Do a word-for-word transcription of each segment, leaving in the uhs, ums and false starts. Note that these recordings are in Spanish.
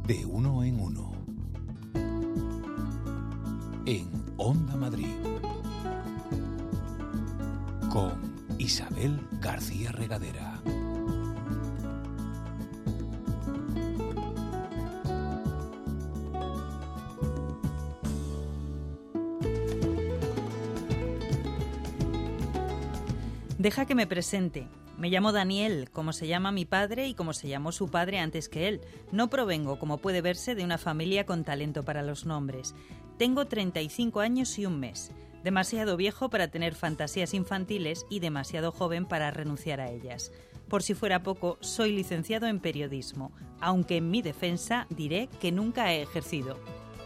De uno en uno. En Onda Madrid. Con Isabel García Regadera. Deja que me presente. Me llamo Daniel, como se llama mi padre y como se llamó su padre antes que él. No provengo, como puede verse, de una familia con talento para los nombres. Tengo treinta y cinco años y un mes. Demasiado viejo para tener fantasías infantiles y demasiado joven para renunciar a ellas. Por si fuera poco, soy licenciado en periodismo, aunque en mi defensa diré que nunca he ejercido.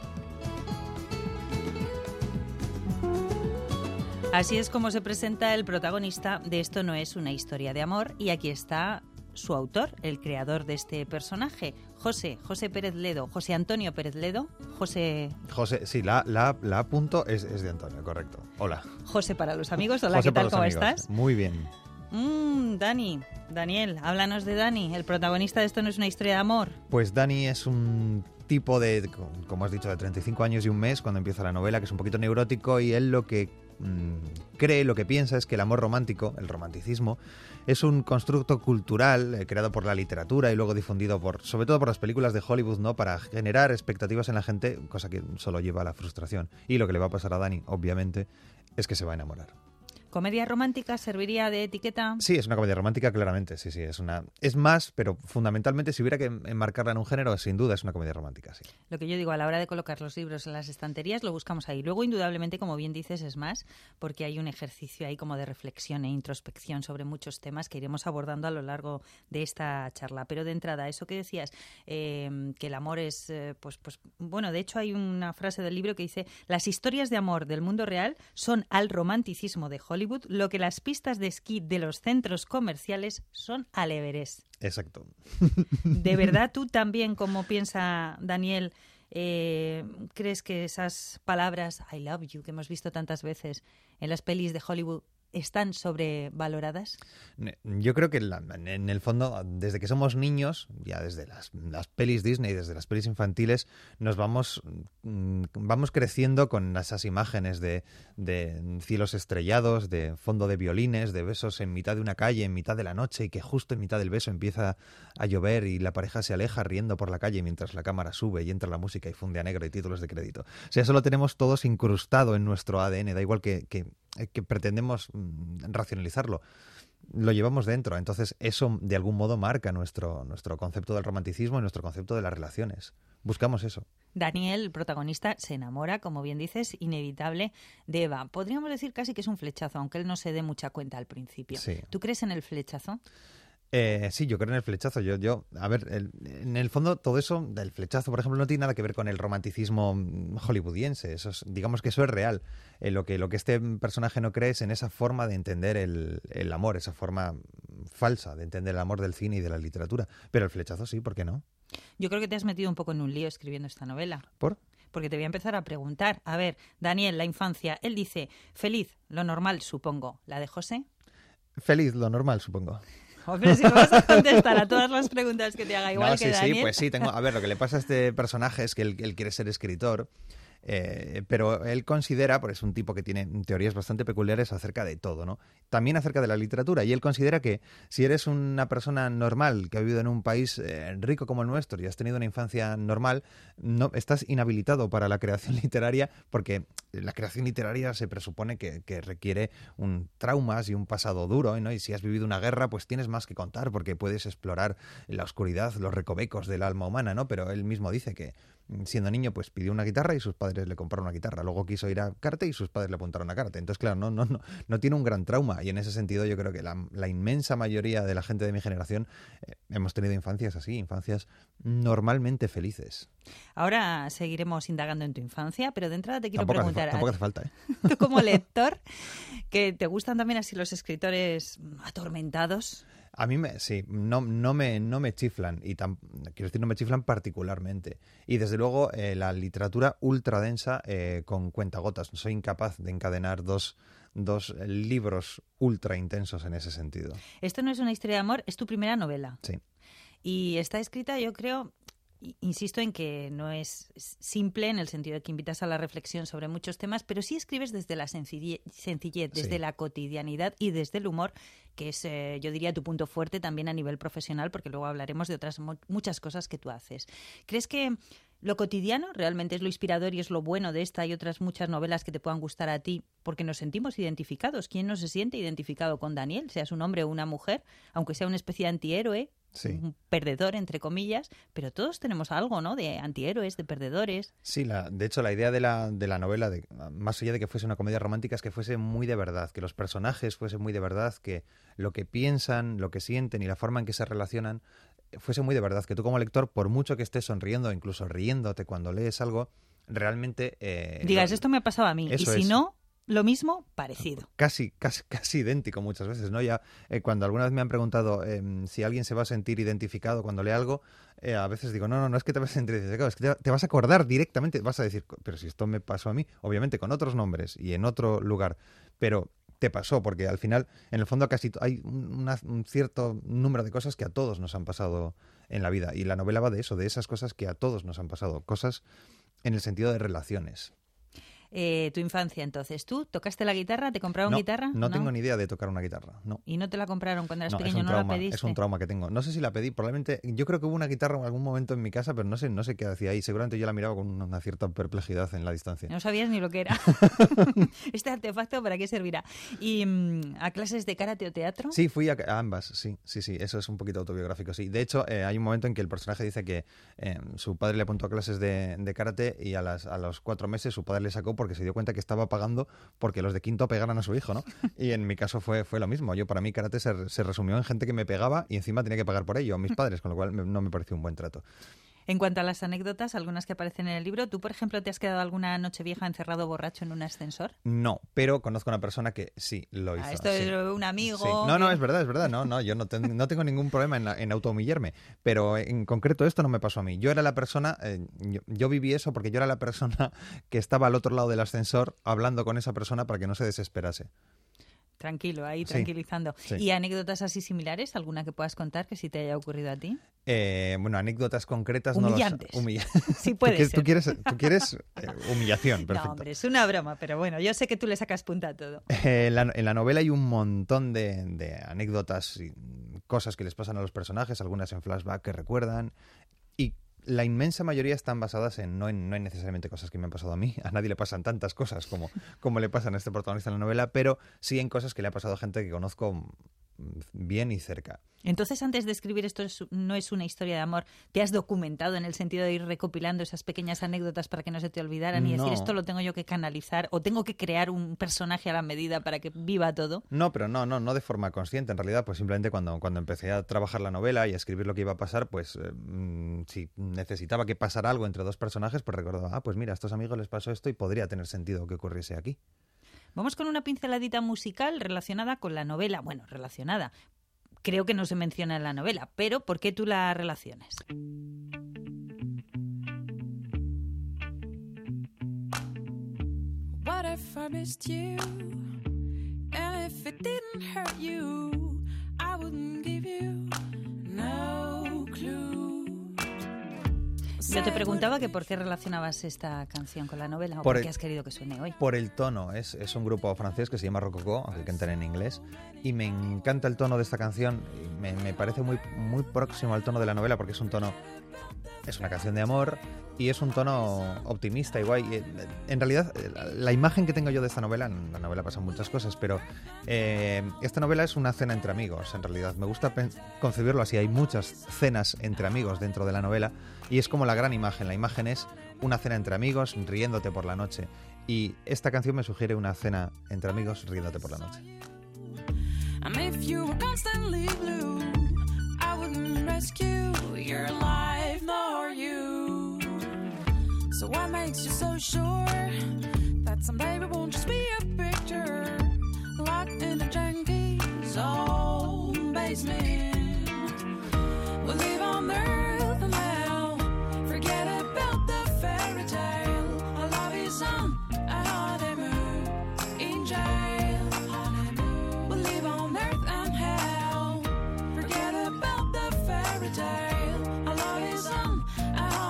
Así es como se presenta el protagonista de Esto no es una historia de amor, y aquí está su autor, el creador de este personaje, José, José Pérez Ledo, José Antonio Pérez Ledo, José... José, sí, la, la, la punto es, es de Antonio, correcto. Hola. José para los amigos, hola, José ¿qué tal, para los cómo amigos. estás? Muy bien. Mmm, Dani, Daniel, háblanos de Dani, el protagonista de Esto no es una historia de amor. Pues Dani es un tipo de, como has dicho, de treinta y cinco años y un mes cuando empieza la novela, que es un poquito neurótico, y él lo que mmm, cree, lo que piensa es que el amor romántico, el romanticismo, es un constructo cultural eh, creado por la literatura y luego difundido por, sobre todo por las películas de Hollywood, ¿no? Para generar expectativas en la gente, cosa que solo lleva a la frustración. Y lo que le va a pasar a Dani, obviamente, es que se va a enamorar. ¿Comedia romántica serviría de etiqueta? Sí, es una comedia romántica, claramente, sí, sí, es una, es más, pero fundamentalmente, si hubiera que enmarcarla en un género, sin duda es una comedia romántica, sí. Lo que yo digo, a la hora de colocar los libros en las estanterías, lo buscamos ahí. Luego, indudablemente, como bien dices, es más, porque hay un ejercicio ahí como de reflexión e introspección sobre muchos temas que iremos abordando a lo largo de esta charla. Pero de entrada, eso que decías, eh, que el amor es, eh, pues, pues, bueno, de hecho hay una frase del libro que dice: las historias de amor del mundo real son al romanticismo de Hollywood lo que las pistas de esquí de los centros comerciales son al Everest. Exacto. ¿De verdad tú también, como piensa Daniel, eh, crees que esas palabras I love you que hemos visto tantas veces en las pelis de Hollywood están sobrevaloradas? Yo creo que en el fondo, desde que somos niños, ya desde las, las pelis Disney, desde las pelis infantiles, nos vamos, vamos creciendo con esas imágenes de, de cielos estrellados, de fondo de violines, de besos en mitad de una calle, en mitad de la noche, y que justo en mitad del beso empieza a llover y la pareja se aleja riendo por la calle mientras la cámara sube y entra la música y funde a negro y títulos de crédito. O sea, eso lo tenemos todos incrustado en nuestro A D N, da igual que... que que pretendemos racionalizarlo, lo llevamos dentro. Entonces eso de algún modo marca nuestro, nuestro concepto del romanticismo y nuestro concepto de las relaciones. Buscamos eso. Daniel, el protagonista, se enamora, como bien dices, inevitable, de Eva. Podríamos decir casi que es un flechazo, aunque él no se dé mucha cuenta al principio. Sí. ¿Tú crees en el flechazo? Eh, sí, yo creo en el flechazo. Yo, yo, a ver, el, en el fondo todo eso del flechazo, por ejemplo, no tiene nada que ver con el romanticismo hollywoodiense. Eso es, digamos que eso es real. Eh, lo que lo que este personaje no cree es en esa forma de entender el, el amor, esa forma falsa de entender el amor del cine y de la literatura. Pero el flechazo sí, ¿por qué no? Yo creo que te has metido un poco en un lío escribiendo esta novela. ¿Por? Porque te voy a empezar a preguntar. A ver, Daniel, la infancia. Él dice, feliz, lo normal, supongo. ¿La de José? Feliz, lo normal, supongo. Hombre, si vas a contestar a todas las preguntas que te haga igual no, que sí, Daniel. Sí, pues sí, tengo... A ver, lo que le pasa a este personaje es que él, él quiere ser escritor, eh, pero él considera, porque es un tipo que tiene teorías bastante peculiares acerca de todo, ¿no? También acerca de la literatura, y él considera que si eres una persona normal que ha vivido en un país eh, rico como el nuestro y has tenido una infancia normal, no estás inhabilitado para la creación literaria, porque la creación literaria se presupone que, que requiere un traumas y un pasado duro, ¿no? Y si has vivido una guerra, pues tienes más que contar, porque puedes explorar la oscuridad, los recovecos del alma humana, ¿no? Pero él mismo dice que siendo niño pues pidió una guitarra y sus padres le compraron una guitarra, luego quiso ir a karate y sus padres le apuntaron a karate. Entonces, claro, no, no, no, no tiene un gran trauma, y en ese sentido yo creo que la, la inmensa mayoría de la gente de mi generación eh, hemos tenido infancias así, infancias normalmente felices. Ahora seguiremos indagando en tu infancia, pero de entrada te quiero tampoco preguntar... Hace, tampoco hace falta, ¿eh? Tú como lector, que te gustan también así los escritores atormentados... A mí me, sí, no, no, me, no me chiflan, y tam, quiero decir, no me chiflan particularmente. Y desde luego eh, la literatura ultra densa eh, con cuentagotas. Soy incapaz de encadenar dos, dos libros ultra intensos en ese sentido. Esto no es una historia de amor, es tu primera novela. Sí. Y está escrita, yo creo... insisto en que no es simple en el sentido de que invitas a la reflexión sobre muchos temas, pero sí escribes desde la sencillez, sencillez desde sí. la cotidianidad y desde el humor, que es, eh, yo diría, tu punto fuerte también a nivel profesional, porque luego hablaremos de otras mo- muchas cosas que tú haces. ¿Crees que lo cotidiano realmente es lo inspirador y es lo bueno de esta y otras muchas novelas que te puedan gustar a ti? Porque nos sentimos identificados. ¿Quién no se siente identificado con Daniel? Seas un hombre o una mujer, aunque sea una especie de antihéroe, sí. un perdedor, entre comillas, pero todos tenemos algo, ¿no? De antihéroes, de perdedores. Sí, la, de hecho, la idea de la, de la novela, de, más allá de que fuese una comedia romántica, es que fuese muy de verdad, que los personajes fuesen muy de verdad, que lo que piensan, lo que sienten y la forma en que se relacionan fuese muy de verdad, que tú como lector, por mucho que estés sonriendo, incluso riéndote cuando lees algo, realmente... Eh, Digas, lo, esto me ha pasado a mí, y si es. no... Lo mismo, parecido. Casi, casi, casi idéntico muchas veces, ¿no? Ya eh, cuando alguna vez me han preguntado eh, si alguien se va a sentir identificado cuando lee algo, eh, a veces digo, no, no, no es que te vas a sentir identificado, es que te, te vas a acordar directamente, vas a decir, pero si esto me pasó a mí, obviamente con otros nombres y en otro lugar, pero te pasó, porque al final, en el fondo, casi hay una, un cierto número de cosas que a todos nos han pasado en la vida, y la novela va de eso, de esas cosas que a todos nos han pasado, cosas en el sentido de relaciones. Eh, tu infancia, entonces. ¿Tú tocaste la guitarra? ¿Te compraron no, guitarra? No, no tengo ni idea de tocar una guitarra, no. ¿Y no te la compraron cuando eras no, pequeño? Es un ¿No trauma, la pediste? Es un trauma que tengo. No sé si la pedí, probablemente... Yo creo que hubo una guitarra en algún momento en mi casa, pero no sé, no sé qué hacía ahí. Seguramente yo la miraba con una cierta perplejidad en la distancia. No sabías ni lo que era. ¿Este artefacto para qué servirá? ¿Y mmm, a clases de karate o teatro? Sí, fui a, a ambas, sí, sí, sí. Eso es un poquito autobiográfico, sí. De hecho, eh, hay un momento en que el personaje dice que eh, su padre le apuntó a clases de, de karate y a, las, a los cuatro meses su padre le sacó porque se dio cuenta que estaba pagando porque los de quinto pegaran a su hijo, ¿no? Y en mi caso fue, fue lo mismo. Yo, para mí, karate se, se resumió en gente que me pegaba y encima tenía que pagar por ello, mis padres, con lo cual me, no me pareció un buen trato. En cuanto a las anécdotas, algunas que aparecen en el libro, ¿tú, por ejemplo, te has quedado alguna noche vieja encerrado borracho en un ascensor? No, pero conozco a una persona que sí lo hizo. Ah, esto sí. es un amigo. Sí. No, no, es verdad, es verdad. No, no, yo no, ten, no tengo ningún problema en, en autohumillarme, pero en concreto esto no me pasó a mí. Yo era la persona, eh, yo, yo viví eso porque yo era la persona que estaba al otro lado del ascensor hablando con esa persona para que no se desesperase. Tranquilo, ahí sí, tranquilizando. Sí. ¿Y anécdotas así similares? ¿Alguna que puedas contar que sí te haya ocurrido a ti? Eh, bueno, anécdotas concretas humillantes. no los... Humilla... Sí puede ¿Tú, ser. ¿Tú quieres, tú quieres eh, humillación? Perfecto. No, hombre, es una broma, pero bueno, yo sé que tú le sacas punta a todo. Eh, en, la, en la novela hay un montón de, de anécdotas y cosas que les pasan a los personajes, algunas en flashback que recuerdan, y la inmensa mayoría están basadas en no, en no en necesariamente cosas que me han pasado a mí. A nadie le pasan tantas cosas como, como le pasan a este protagonista en la novela, pero sí en cosas que le ha pasado a gente que conozco bien y cerca. Entonces, antes de escribir esto es, no es una historia de amor, ¿te has documentado en el sentido de ir recopilando esas pequeñas anécdotas para que no se te olvidaran y no. decir esto lo tengo yo que canalizar o tengo que crear un personaje a la medida para que viva todo? No, pero no, no, no de forma consciente. En realidad, pues simplemente cuando, cuando empecé a trabajar la novela y a escribir lo que iba a pasar, pues eh, si necesitaba que pasara algo entre dos personajes, pues recordaba, ah, pues mira, a estos amigos les pasó esto y podría tener sentido que ocurriese aquí. Vamos con una pinceladita musical relacionada con la novela. Bueno, relacionada. Creo que no se menciona en la novela, pero ¿por qué tú la relacionas? What if I missed you? And if it didn't hurt you, I wouldn't give you no clue. Yo te preguntaba que por qué relacionabas esta canción con la novela o por por el, qué has querido que suene hoy. Por el tono. Es, es un grupo francés que se llama Rococó, aunque cantan en inglés, y me encanta el tono de esta canción. Me, me parece muy, muy próximo al tono de la novela porque es un tono... Es una canción de amor y es un tono optimista y guay. En realidad, la imagen que tengo yo de esta novela, en la novela pasan muchas cosas, pero eh, esta novela es una cena entre amigos, en realidad. Me gusta concebirlo así. Hay muchas cenas entre amigos dentro de la novela y es como la gran imagen. La imagen es una cena entre amigos riéndote por la noche. Y esta canción me sugiere una cena entre amigos riéndote por la noche. And if you were constantly blue, I wouldn't rescue your life nor you. So what makes you so sure that someday we won't just be a picture locked in a junkie zone basement? We'll live on earth and hell, forget about the fairy tale. Our love is on a honeymoon in jail. Honeymoon. We'll live on earth and hell, forget about the fairy tale. Our love is on a honeymoon.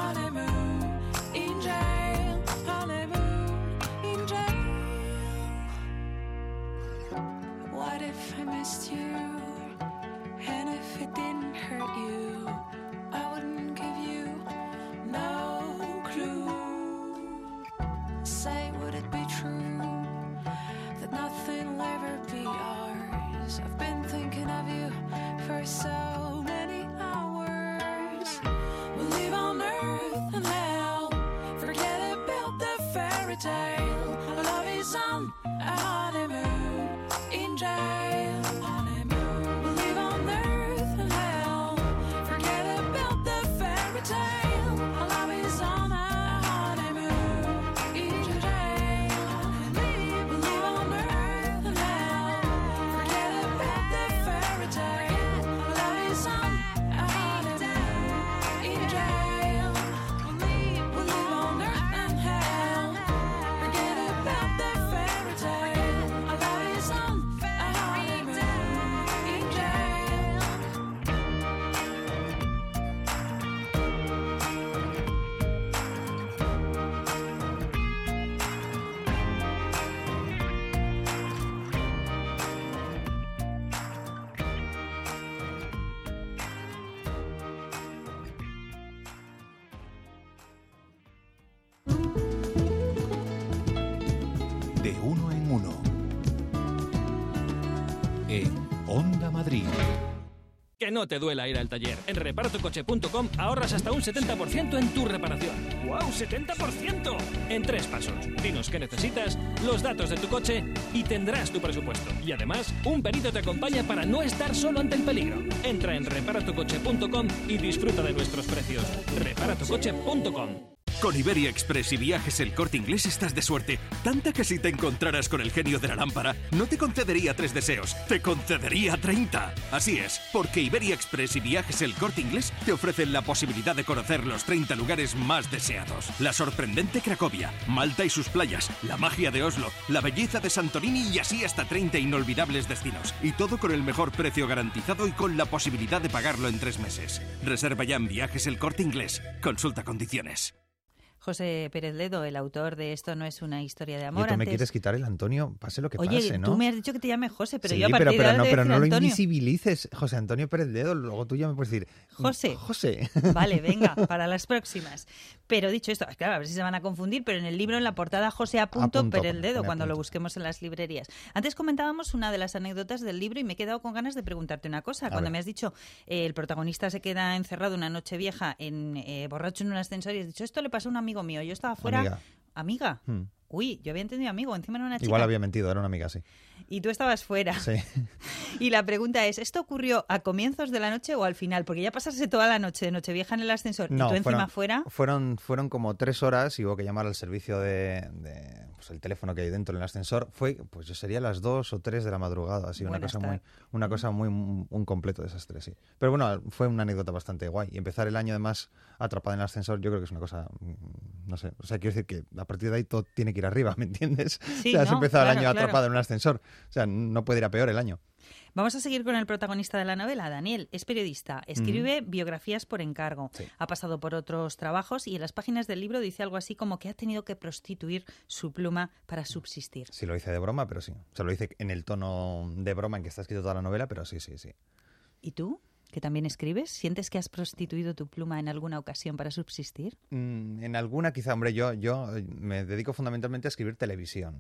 De uno en uno. En Onda Madrid. Que no te duela ir al taller. En reparatocoche punto com ahorras hasta un setenta por ciento en tu reparación. ¡Wow! ¡setenta por ciento! En tres pasos. Dinos qué necesitas, los datos de tu coche y tendrás tu presupuesto. Y además, un perito te acompaña para no estar solo ante el peligro. Entra en reparatocoche punto com y disfruta de nuestros precios. reparatocoche punto com. Con Iberia Express y Viajes El Corte Inglés estás de suerte. Tanta que si te encontraras con el genio de la lámpara, no te concedería tres deseos, te concedería treinta. Así es, porque Iberia Express y Viajes El Corte Inglés te ofrecen la posibilidad de conocer los treinta lugares más deseados. La sorprendente Cracovia, Malta y sus playas, la magia de Oslo, la belleza de Santorini y así hasta treinta inolvidables destinos. Y todo con el mejor precio garantizado y con la posibilidad de pagarlo en tres meses. Reserva ya en Viajes El Corte Inglés. Consulta condiciones. José Pérez Ledo, el autor de Esto no es una historia de amor. Y tú me Antes... quieres quitar el Antonio, pase lo que Oye, pase, ¿no? tú me has dicho que te llame José, pero sí, yo a partir pero, pero de ahora no, te pero voy a no lo decir Antonio. invisibilices, José Antonio Pérez Ledo, luego tú ya me puedes decir... José. José. Vale, venga, para las próximas. Pero dicho esto, claro, a ver si se van a confundir, pero en el libro, en la portada, José A. Apunto, Pérez Ledo, pone cuando lo apunto. busquemos en las librerías. Antes comentábamos una de las anécdotas del libro y me he quedado con ganas de preguntarte una cosa. A Cuando ver. me has dicho, eh, el protagonista se queda encerrado una noche vieja, en, eh, borracho en un ascensor, y has dicho, esto le pasó a un amigo mío, yo estaba fuera... Amiga. ¿Amiga? Hmm. Uy, yo había entendido amigo, encima era una chica. Igual había mentido, era una amiga, sí. Y tú estabas fuera. Sí. Y la pregunta es, ¿esto ocurrió a comienzos de la noche o al final? Porque ya pasarse toda la noche de Nochevieja en el ascensor y tú encima fueron, fuera... Fueron, fueron como tres horas y hubo que llamar al servicio de, de pues el teléfono que hay dentro del ascensor. Fue, pues yo sería las dos o tres de la madrugada, así, una Buenas cosa muy, tardes. una cosa muy, un completo desastre, sí. Pero bueno, fue una anécdota bastante guay. Y empezar el año además atrapada en el ascensor, yo creo que es una cosa, mm, no sé, o sea, quiero decir que a partir de ahí todo tiene que ir arriba, ¿me entiendes? Sí, o sea, has ¿no? empezado Claro, el año claro. atrapado en un ascensor. O sea, no puede ir a peor el año. Vamos a seguir con el protagonista de la novela, Daniel. Es periodista, escribe biografías por encargo. Sí. Ha pasado por otros trabajos y en las páginas del libro dice algo así como que ha tenido que prostituir su pluma para subsistir. Sí, lo hice de broma, pero sí. O sea, lo hice en el tono de broma en que está escrito toda la novela, pero sí, sí, sí. ¿Y tú? ¿Que también escribes? ¿Sientes que has prostituido tu pluma en alguna ocasión para subsistir? Mm, en alguna quizá, hombre, yo, yo me dedico fundamentalmente a escribir televisión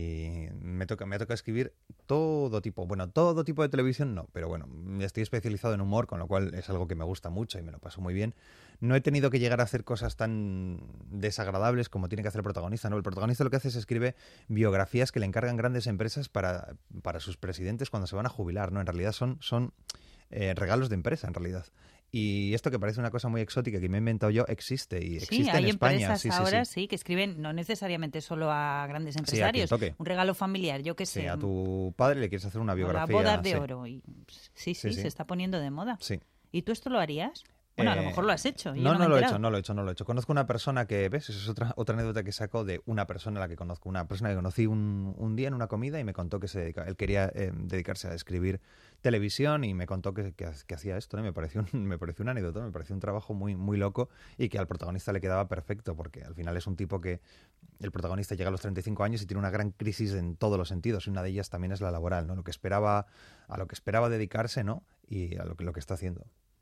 y me toca, me toca escribir todo tipo, bueno, todo tipo de televisión no, pero bueno, estoy especializado en humor, con lo cual es algo que me gusta mucho y me lo paso muy bien. No he tenido que llegar a hacer cosas tan desagradables como tiene que hacer el protagonista, ¿no? El protagonista lo que hace es escribe biografías que le encargan grandes empresas para, para sus presidentes cuando se van a jubilar, ¿no? En realidad son... son Eh, regalos de empresa, en realidad. Y esto que parece una cosa muy exótica que me he inventado yo, existe y existe Sí, hay en España. empresas Sí, sí, ahora sí. sí que escriben no necesariamente solo a grandes Sí, a quien empresarios, toque. un regalo familiar, yo qué sé, Sí, a tu padre le quieres hacer una o biografía. las bodas de sí. oro. Y, sí, sí, Sí, sí. se está poniendo de moda. Sí. ¿Y tú esto lo harías? Bueno, a lo Eh, mejor lo has hecho. y yo No, no, no, me lo he enterado. hecho, no lo he hecho, no lo he hecho. Conozco una persona que, ¿ves? Esa es otra, otra anécdota que saco de una persona a la que conozco. Una persona que conocí un, un día en una comida y me contó que se dedica, él quería eh, dedicarse a escribir televisión y me contó que, que, que hacía esto, ¿no? Y me pareció, un, me pareció una anécdota, me pareció un trabajo muy, muy loco y que al protagonista le quedaba perfecto porque al final es un tipo que el protagonista llega a los treinta y cinco años y tiene una gran crisis en todos los sentidos y una de ellas también es la laboral, ¿no? Lo que esperaba, a lo que esperaba dedicarse, ¿no? Y a lo que, lo que está haciendo.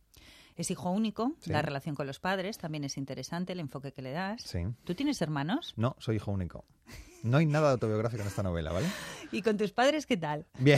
Es hijo único, Sí. la relación con los padres también es interesante, el enfoque que le das. Sí. ¿Tú tienes hermanos? No, soy hijo único. No hay nada autobiográfico en esta novela, ¿vale? ¿Y con tus padres qué tal? Bien,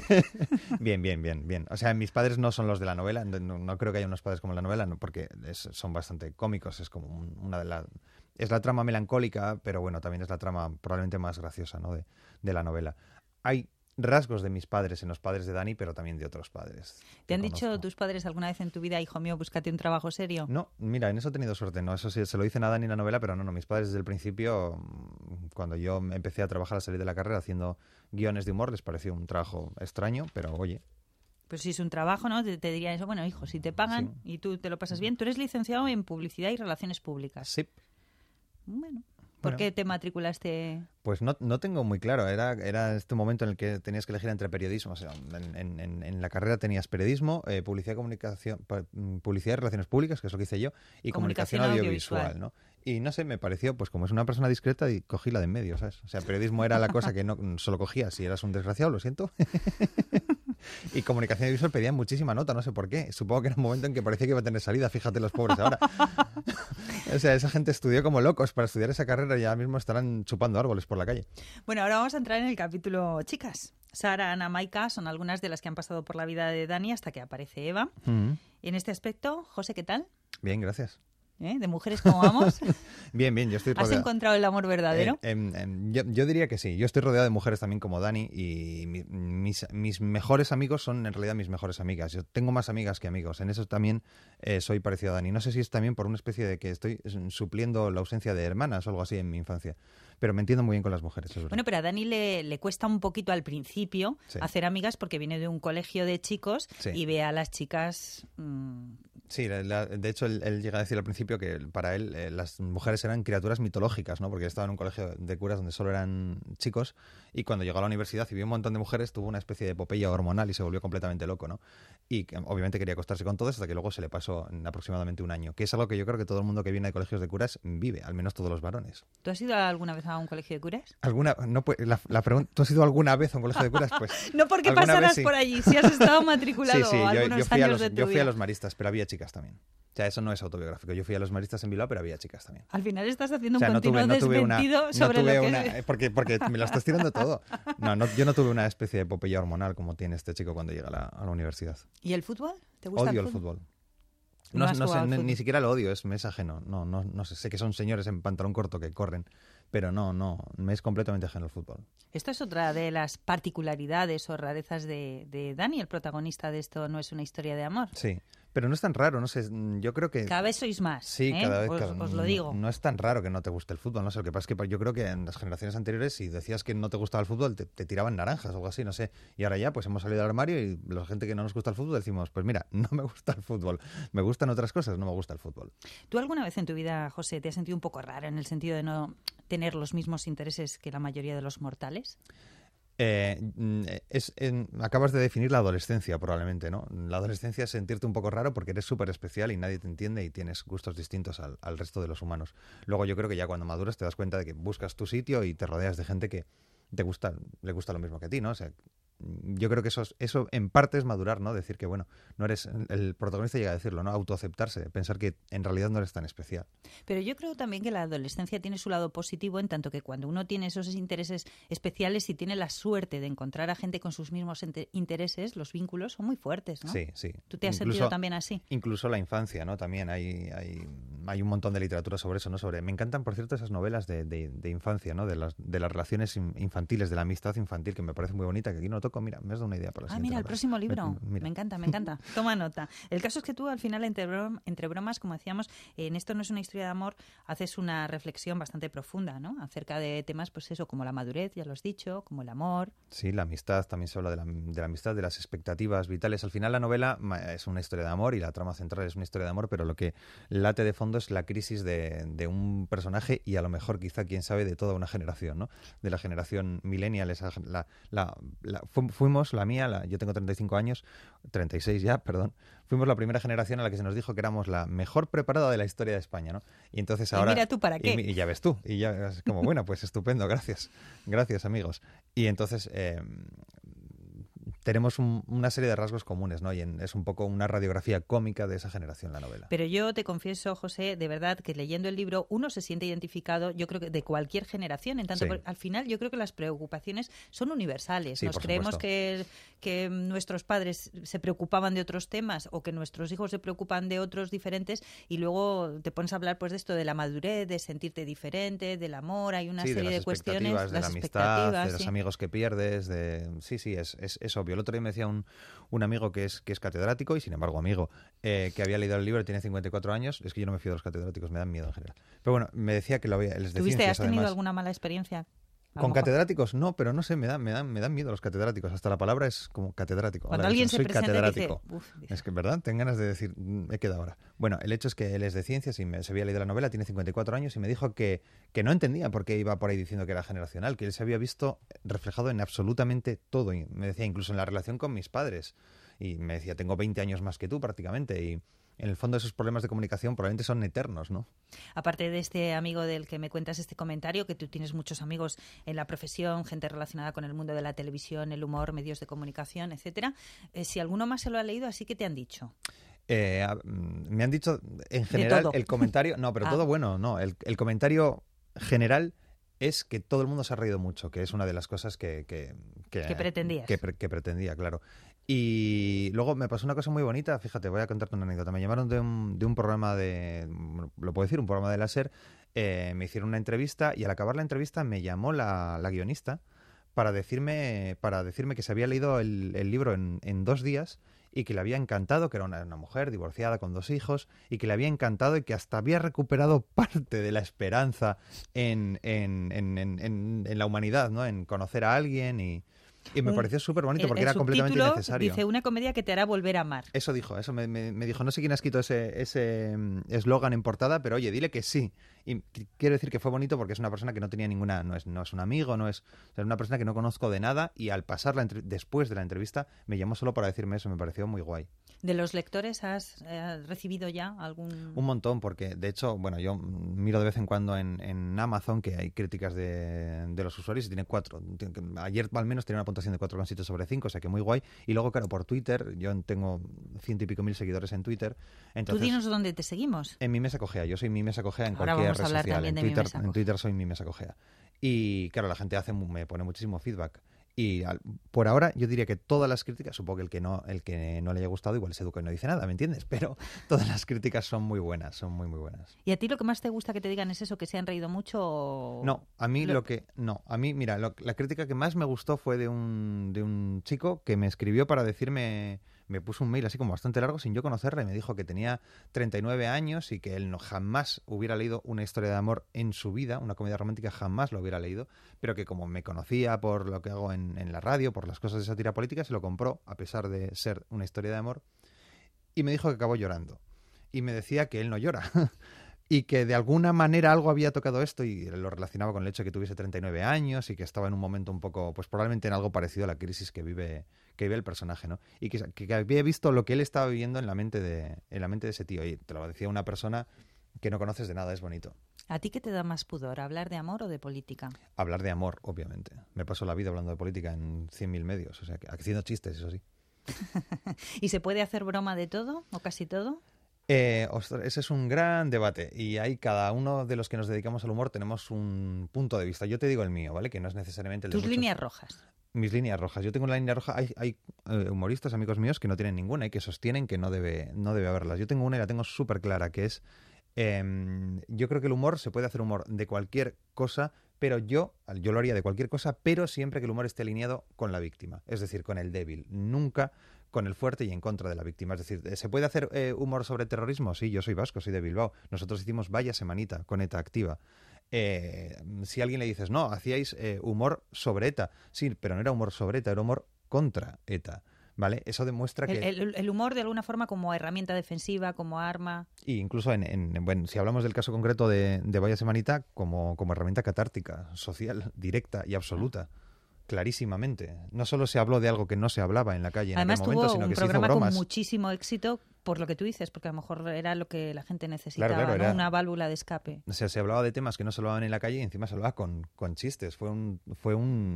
bien, bien, bien, bien. O sea, mis padres no son los de la novela, no, no creo que haya unos padres como en la novela, no, porque es- son bastante cómicos, es como un- una de las... Es la trama melancólica, pero bueno, también es la trama probablemente más graciosa, ¿no? de, de la novela. Hay rasgos de mis padres en los padres de Dani, pero también de otros padres. ¿Te que han dicho conozco. tus padres alguna vez en tu vida, hijo mío, búscate un trabajo serio? No, mira, en eso he tenido suerte, no, eso sí, se lo dicen a Dani en la novela, pero no, no, mis padres desde el principio, mm, cuando yo empecé a trabajar a salir de la carrera haciendo guiones de humor, les pareció un trabajo extraño, pero oye, Pues si es un trabajo, ¿no? Te, te dirían eso, bueno, hijo, si te pagan y tú te lo pasas bien, tú eres licenciado en Publicidad y Relaciones Públicas. sí. Bueno, ¿por Bueno. qué te matriculaste? Pues no, no tengo muy claro, era, era este momento en el que tenías que elegir entre periodismo, o sea, en, en- en- en la carrera tenías periodismo, eh, publicidad, comunicación, pa- mm, publicidad y relaciones públicas, que es lo que hice yo, y comunicación, Comunicación audiovisual, audiovisual. ¿no? Y no sé, me pareció, pues como es una persona discreta, y cogí la de en medio, ¿sabes? O sea, periodismo era la cosa que no solo cogía, si eras un desgraciado, lo siento. y comunicación visual pedían muchísima nota, no sé por qué. Supongo que era un momento en que parecía que iba a tener salida, fíjate los pobres ahora. O sea, esa gente estudió como locos para estudiar esa carrera y ahora mismo estarán chupando árboles por la calle. Bueno, ahora vamos a entrar en el capítulo chicas. Sara, Ana, Maika son algunas de las que han pasado por la vida de Dani hasta que aparece Eva. Mm. En este aspecto, José, ¿qué tal? Bien, gracias. ¿Eh? ¿De mujeres cómo vamos? Bien, bien, yo estoy rodeado. ¿Has encontrado el amor verdadero? Eh, em, em, yo, yo diría que sí. Yo estoy rodeado de mujeres también como Dani y mi- mis, mis mejores amigos son en realidad mis mejores amigas. Yo tengo más amigas que amigos. En eso también eh, soy parecido a Dani. No sé si es también por una especie de que estoy supliendo la ausencia de hermanas o algo así en mi infancia. Pero me entiendo muy bien con las mujeres. Es verdad. Bueno, pero a Dani le, le cuesta un poquito al principio Sí. hacer amigas porque viene de un colegio de chicos Sí. y ve a las chicas... mmm, Sí, la- la- de hecho él, él llega a decir al principio que para él eh, las mujeres eran criaturas mitológicas, ¿no? Porque él estaba en un colegio de curas donde solo eran chicos y cuando llegó a la universidad y vio un montón de mujeres tuvo una especie de epopeya hormonal y se volvió completamente loco, ¿no? Y que, obviamente quería acostarse con todos hasta que luego se le pasó en aproximadamente un año, que es algo que yo creo que todo el mundo que viene de colegios de curas vive, al menos todos los varones. ¿Tú has ido alguna vez a un colegio de curas? ¿Alguna, no, puede- la, la pregunta, ¿tú has ido alguna vez a un colegio de curas? Pues No porque alguna vez pasaras sí. por allí, si has estado matriculado Sí, sí, yo, algunos yo fui, a años los, de tu yo fui vida. a los maristas, pero había chicas también. O sea, eso no es autobiográfico. Yo fui a los maristas en Bilbao, pero había chicas también. Al final estás haciendo O sea, un no continuo tuve, no tuve una, desmentido no sobre tuve lo que una- es... porque, porque me lo estás tirando todo. No, no, yo no tuve una especie de epopeya hormonal como tiene este chico cuando llega a la, a la universidad. ¿Y el fútbol? ¿Te gusta Odio el el fútbol? fútbol. No No, has no jugado sé, al ni, fútbol. ni siquiera lo odio, es, me es ajeno. No, no, no sé, sé que son señores en pantalón corto que corren, pero no, no, me es completamente ajeno el fútbol. Esto es otra de las particularidades o rarezas de, de Dani, el protagonista de Esto no es una historia de amor. Sí, pero no es tan raro, no sé, yo creo que... Cada vez sois más. Sí, ¿eh? cada vez os, cada- os lo no- digo. No, es tan raro que no te guste el fútbol, no sé. Lo que pasa es que yo creo que en las generaciones anteriores, si decías que no te gustaba el fútbol, te, te tiraban naranjas o algo así, no sé. Y ahora ya, pues hemos salido del armario y la gente que no nos gusta el fútbol decimos, pues mira, no me gusta el fútbol. Me gustan otras cosas, no me gusta el fútbol. ¿Tú alguna vez en tu vida, José, te has sentido un poco raro en el sentido de no tener los mismos intereses que la mayoría de los mortales? Eh, mm, es, en- acabas de definir la adolescencia, probablemente, ¿no? La adolescencia es sentirte un poco raro porque eres súper especial y nadie te entiende y tienes gustos distintos al, al resto de los humanos. Luego yo creo que ya cuando maduras te das cuenta de que buscas tu sitio y te rodeas de gente que te gusta, le gusta lo mismo que a ti, ¿no? O sea, yo creo que eso, es- eso en parte es madurar, ¿no? Decir que, bueno, no eres, el protagonista llega a decirlo, ¿no? Autoaceptarse, pensar que en realidad no eres tan especial. Pero yo creo también que la adolescencia tiene su lado positivo en tanto que cuando uno tiene esos intereses especiales y tiene la suerte de encontrar a gente con sus mismos ente- intereses, los vínculos son muy fuertes, ¿no? Sí, sí. ¿Tú te has Incluso- sentido también así? Incluso la infancia, ¿no? También hay, hay, hay un montón de literatura sobre eso, ¿no? Sobre, me encantan, por cierto, esas novelas de, de, de infancia, ¿no? De las, de las relaciones in- infantiles, de la amistad infantil, que me parece muy bonita, que aquí no lo toco. Mira, me has dado una idea para la Ah, siguiente mira, el novela. próximo libro. Me- mira. Me encanta, me encanta. Toma nota. El caso es que tú, al final, entre, brom- entre bromas, como decíamos, en Esto no es una historia de amor, haces una reflexión bastante profunda, ¿no? Acerca de temas, pues eso, como la madurez, ya lo has dicho, como el amor. Sí, la amistad, también se habla de la, de la amistad, de las expectativas vitales. Al final la novela ma- es una historia de amor y la trama central es una historia de amor, pero lo que late de fondo es la crisis de, de un personaje y a lo mejor quizá, quién sabe, de toda una generación, ¿no? De la generación millennial, esa, la, la, la- fu- fuimos, la mía, la, yo tengo treinta y cinco años, treinta y seis ya, perdón, fuimos la primera generación a la que se nos dijo que éramos la mejor preparada de la historia de España, ¿no? Y entonces Y ahora... mira tú para qué. Y, mi- y ya ves tú, y ya es como, bueno, pues estupendo, gracias, gracias amigos. Y entonces eh, tenemos un- una serie de rasgos comunes, ¿no? Y en- es un poco una radiografía cómica de esa generación la novela. Pero yo te confieso, José, de verdad que leyendo el libro uno se siente identificado, yo creo que de cualquier generación, en tanto Sí. por- al final yo creo que las preocupaciones son universales. Sí, Nos por creemos supuesto. que, que nuestros padres se preocupaban de otros temas o que nuestros hijos se preocupan de otros diferentes y luego te pones a hablar pues de esto de la madurez, de sentirte diferente, del amor, hay una Sí, serie de de, las cuestiones, expectativas, de las la amistad, expectativas, de los sí. amigos que pierdes, de sí, sí, es, es, es obvio. El otro día me decía un, un amigo que es, que es catedrático y sin embargo amigo, eh, que había leído el libro y tiene cincuenta y cuatro años, es que yo no me fío de los catedráticos, me dan miedo en general. Pero bueno, me decía que lo había, les de ¿Tuviste, ciencias, has tenido además. alguna mala experiencia? A lo Con mejor. catedráticos no, pero no sé, me dan, me dan, me dan miedo los catedráticos. Hasta la palabra es como catedrático. Cuando Ahora, alguien soy se presenta y dice, catedrático. "Uf", dice. Es que, ¿verdad? Tengo ganas de decir, "Mm, me he quedado ahora". Bueno, el hecho es que él es de ciencias y me, se había leído la novela, tiene cincuenta y cuatro años y me dijo que, que no entendía por qué iba por ahí diciendo que era generacional, que él se había visto reflejado en absolutamente todo. Y me decía, incluso en la relación con mis padres. Y me decía, tengo veinte años más que tú prácticamente. Y en el fondo esos problemas de comunicación probablemente son eternos, ¿no? Aparte de este amigo del que me cuentas este comentario, que tú tienes muchos amigos en la profesión, gente relacionada con el mundo de la televisión, el humor, medios de comunicación, etcétera, eh, si alguno más se lo ha leído, así que te han dicho. Eh, me han dicho, en general, el comentario... No, pero ah. todo bueno, no. El, el comentario general es que todo el mundo se ha reído mucho, que es una de las cosas que... Que, que, que pretendías. Que, que pretendía, claro. Y luego me pasó una cosa muy bonita, fíjate, voy a contarte una anécdota. Me llamaron de un, de un programa de... Lo puedo decir, un programa de la SER. Eh, me hicieron una entrevista y al acabar la entrevista me llamó la, la guionista para decirme, para decirme que se había leído el, el libro en, en dos días y que le había encantado, que era una, una mujer divorciada con dos hijos, y que le había encantado y que hasta había recuperado parte de la esperanza en, en, en, en, en, en la humanidad, ¿no? En conocer a alguien y... Y me un, pareció súper bonito porque el, el era completamente innecesario. Dice, una comedia que te hará volver a amar. Eso dijo, eso me, me, me dijo. No sé quién ha escrito ese ese eslogan en portada, pero oye, dile que sí. Y quiero decir que fue bonito porque es una persona que no tenía ninguna, no es, no es un amigo, no es, o sea, es una persona que no conozco de nada y al pasar la entre, después de la entrevista me llamó solo para decirme eso, me pareció muy guay. ¿De los lectores has eh, recibido ya algún...? Un montón, porque de hecho, bueno, yo miro de vez en cuando en, en Amazon que hay críticas de, de los usuarios y tiene cuatro. Ayer al menos tenía una puntuación de cuatro coma siete sobre cinco, o sea que muy guay. Y luego, claro, por Twitter, yo tengo ciento y pico mil seguidores en Twitter. Entonces, tú dinos dónde te seguimos. En Mi Mesa Cogea, yo soy Mi Mesa Cogea en Ahora cualquier vamos a red hablar social. también En de Twitter, Mi Mesa en Twitter soy Mi Mesa Cogea. Y claro, la gente hace me pone muchísimo feedback. Y al, por ahora yo diría que todas las críticas, supongo que el que no el que no le haya gustado igual se educa y no dice nada, ¿me entiendes? Pero todas las críticas son muy buenas, son muy muy buenas. ¿Y a ti lo que más te gusta que te digan es eso, que se han reído mucho? O... No, a mí lo... lo que no, a mí mira, lo, la crítica que más me gustó fue de un de un chico que me escribió para decirme, me puso un mail así como bastante largo sin yo conocerle, me dijo que tenía treinta y nueve años y que él no jamás hubiera leído una historia de amor en su vida, una comedia romántica jamás lo hubiera leído, pero que como me conocía por lo que hago en, en la radio, por las cosas de sátira política, se lo compró a pesar de ser una historia de amor y me dijo que acabó llorando y me decía que él no llora y que de alguna manera algo había tocado esto y lo relacionaba con el hecho de que tuviese treinta y nueve años y que estaba en un momento un poco, pues probablemente en algo parecido a la crisis que vive que vive el personaje, ¿no? Y que, que había visto lo que él estaba viviendo en la mente de en la mente de ese tío y te lo decía una persona que no conoces de nada, es bonito. ¿A ti qué te da más pudor, hablar de amor o de política? Hablar de amor, obviamente. Me paso la vida hablando de política en cien mil medios, o sea, haciendo chistes, eso sí. ¿Y se puede hacer broma de todo o casi todo? Eh, ostras, ese es un gran debate y ahí cada uno de los que nos dedicamos al humor tenemos un punto de vista. Yo te digo el mío, ¿vale? Que no es necesariamente el de tus muchos... líneas rojas. Mis líneas rojas. Yo tengo una línea roja. Hay, hay eh, humoristas, amigos míos, que no tienen ninguna y que sostienen que no debe, no debe haberlas. Yo tengo una y la tengo súper clara, que es... Eh, yo creo que el humor, se puede hacer humor de cualquier cosa, pero yo, yo lo haría de cualquier cosa, pero siempre que el humor esté alineado con la víctima. Es decir, con el débil. Nunca con el fuerte y en contra de la víctima. Es decir, ¿se puede hacer eh, humor sobre terrorismo? Sí, yo soy vasco, soy de Bilbao. Nosotros hicimos Vaya Semanita con ETA Activa. Eh, si a alguien le dices, no, hacíais eh, humor sobre ETA. Sí, pero no era humor sobre ETA, era humor contra ETA. ¿Vale? Eso demuestra que... El, el, el humor de alguna forma como herramienta defensiva, como arma... Y incluso, en, en, bueno, si hablamos del caso concreto de, de Vaya Semanita, como, como herramienta catártica, social, directa y absoluta. Ah. Clarísimamente. No solo se habló de algo que no se hablaba en la calle en Además, aquel momento, sino que se hizo bromas. Además tuvo un programa con muchísimo éxito por lo que tú dices, porque a lo mejor era lo que la gente necesitaba, claro, claro, ¿no? era... Una válvula de escape. O sea, se hablaba de temas que no se hablaban en la calle y encima se hablaba con, con chistes. Fue un fue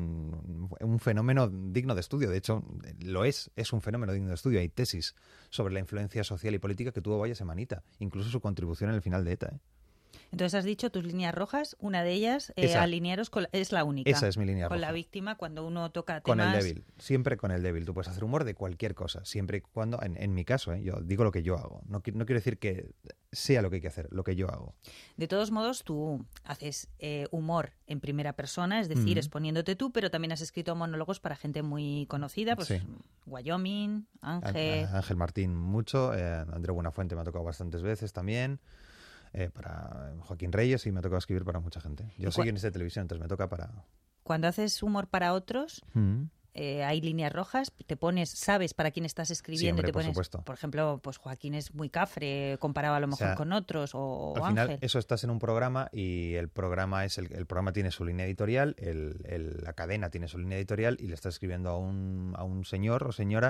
un, un fenómeno digno de estudio. De hecho, lo es. Es un fenómeno digno de estudio. Hay tesis sobre la influencia social y política que tuvo Vaya Semanita. Incluso su contribución en el final de ETA, ¿eh? Entonces has dicho tus líneas rojas, una de ellas, eh, alinearos con la, es la única. Esa es mi línea con roja. Con la víctima, cuando uno toca con temas... Con el débil, siempre con el débil. Tú puedes hacer humor de cualquier cosa, siempre y cuando, en, en mi caso, ¿eh? Yo digo lo que yo hago. No, no quiero decir que sea lo que hay que hacer, lo que yo hago. De todos modos, tú haces eh, humor en primera persona, es decir, mm. exponiéndote tú, pero también has escrito monólogos para gente muy conocida, pues sí. Wyoming, Ángel... Ángel Martín mucho, eh, Andreu Buenafuente me ha tocado bastantes veces también. Eh, para Joaquín Reyes y me ha tocado escribir para mucha gente. Yo soy guionista de televisión, entonces me toca para... Cuando haces humor para otros, mm. eh, hay líneas rojas, te pones, sabes para quién estás escribiendo, sí, hombre, te pones, por supuesto. Por ejemplo, pues Joaquín es muy cafre, comparado a lo mejor o sea, con otros, o, al o final Ángel. Eso estás en un programa y el programa es el, el programa tiene su línea editorial, el, el, la cadena tiene su línea editorial y le estás escribiendo a un, a un señor o señora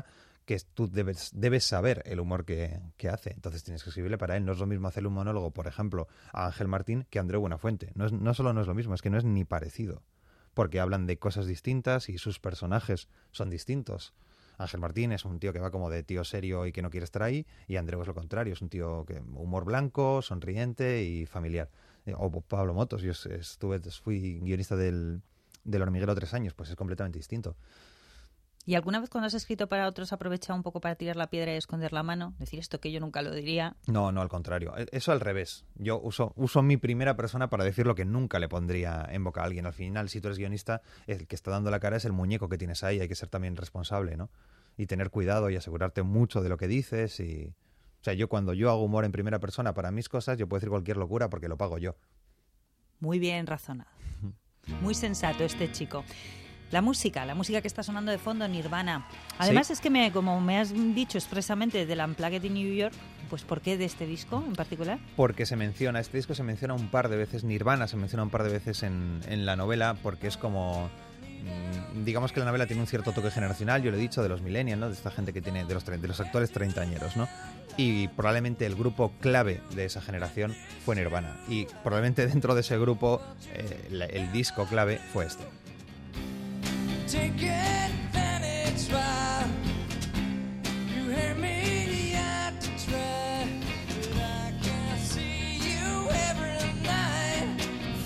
que tú debes, debes saber el humor que, que hace. Entonces tienes que escribirle para él. No es lo mismo hacerle un monólogo, por ejemplo, a Ángel Martín que a Andreu Buenafuente. No, es, no solo no es lo mismo, es que no es ni parecido. Porque hablan de cosas distintas y sus personajes son distintos. Ángel Martín es un tío que va como de tío serio y que no quiere estar ahí, y Andreu es lo contrario, es un tío que humor blanco, sonriente y familiar. O Pablo Motos, yo estuve, fui guionista del, del Hormiguero tres años, pues es completamente distinto. ¿Y alguna vez cuando has escrito para otros has aprovechado un poco para tirar la piedra y esconder la mano? Decir esto que yo nunca lo diría. No, no, al contrario. Eso al revés. Yo uso, uso mi primera persona para decir lo que nunca le pondría en boca a alguien. Al final, si tú eres guionista, el que está dando la cara es el muñeco que tienes ahí. Hay que ser también responsable, ¿no? Y tener cuidado y asegurarte mucho de lo que dices. Y... O sea, yo cuando yo hago humor en primera persona para mis cosas, yo puedo decir cualquier locura porque lo pago yo. Muy bien razonado. Muy sensato este chico. La música, la música que está sonando de fondo, Nirvana. Además, sí. es que me, como me has dicho expresamente del Unplugged in New York, pues ¿por qué de este disco en particular? Porque se menciona, este disco se menciona un par de veces, Nirvana se menciona un par de veces en, en la novela, porque es como... Digamos que la novela tiene un cierto toque generacional, yo lo he dicho, de los millennials, ¿no? De esta gente que tiene, de los, de los actuales treintañeros, ¿no? Y probablemente el grupo clave de esa generación fue Nirvana. Y probablemente dentro de ese grupo eh, el, el disco clave fue este. Take advantage while you hear me out to try, but I can't see you every night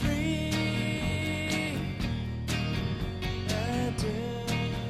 free. I do.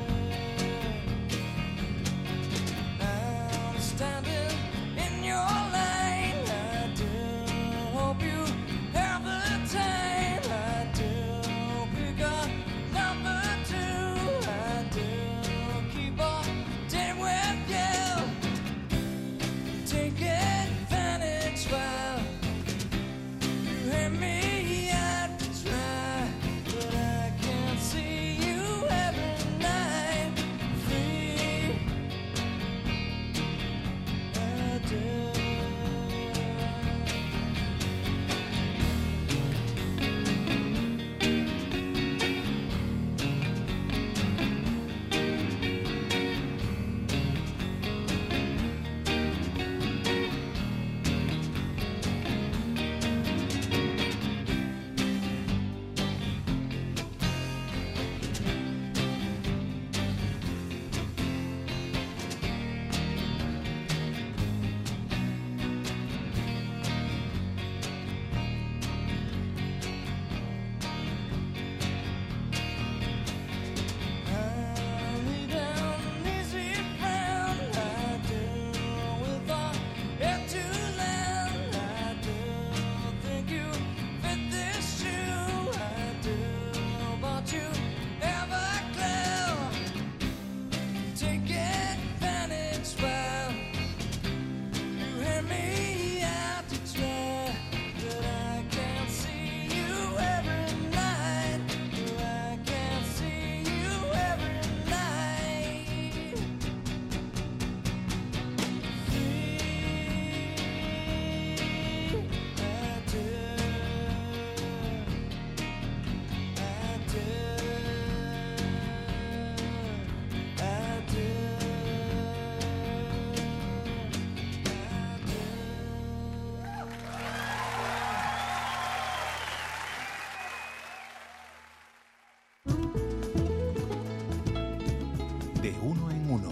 I'm standing in your line. I do hope you have the time. I do pick up number two. I do keep on dancing with you. Take advantage while you hear me out to try, but I can't see you every night free. I do. De uno en uno.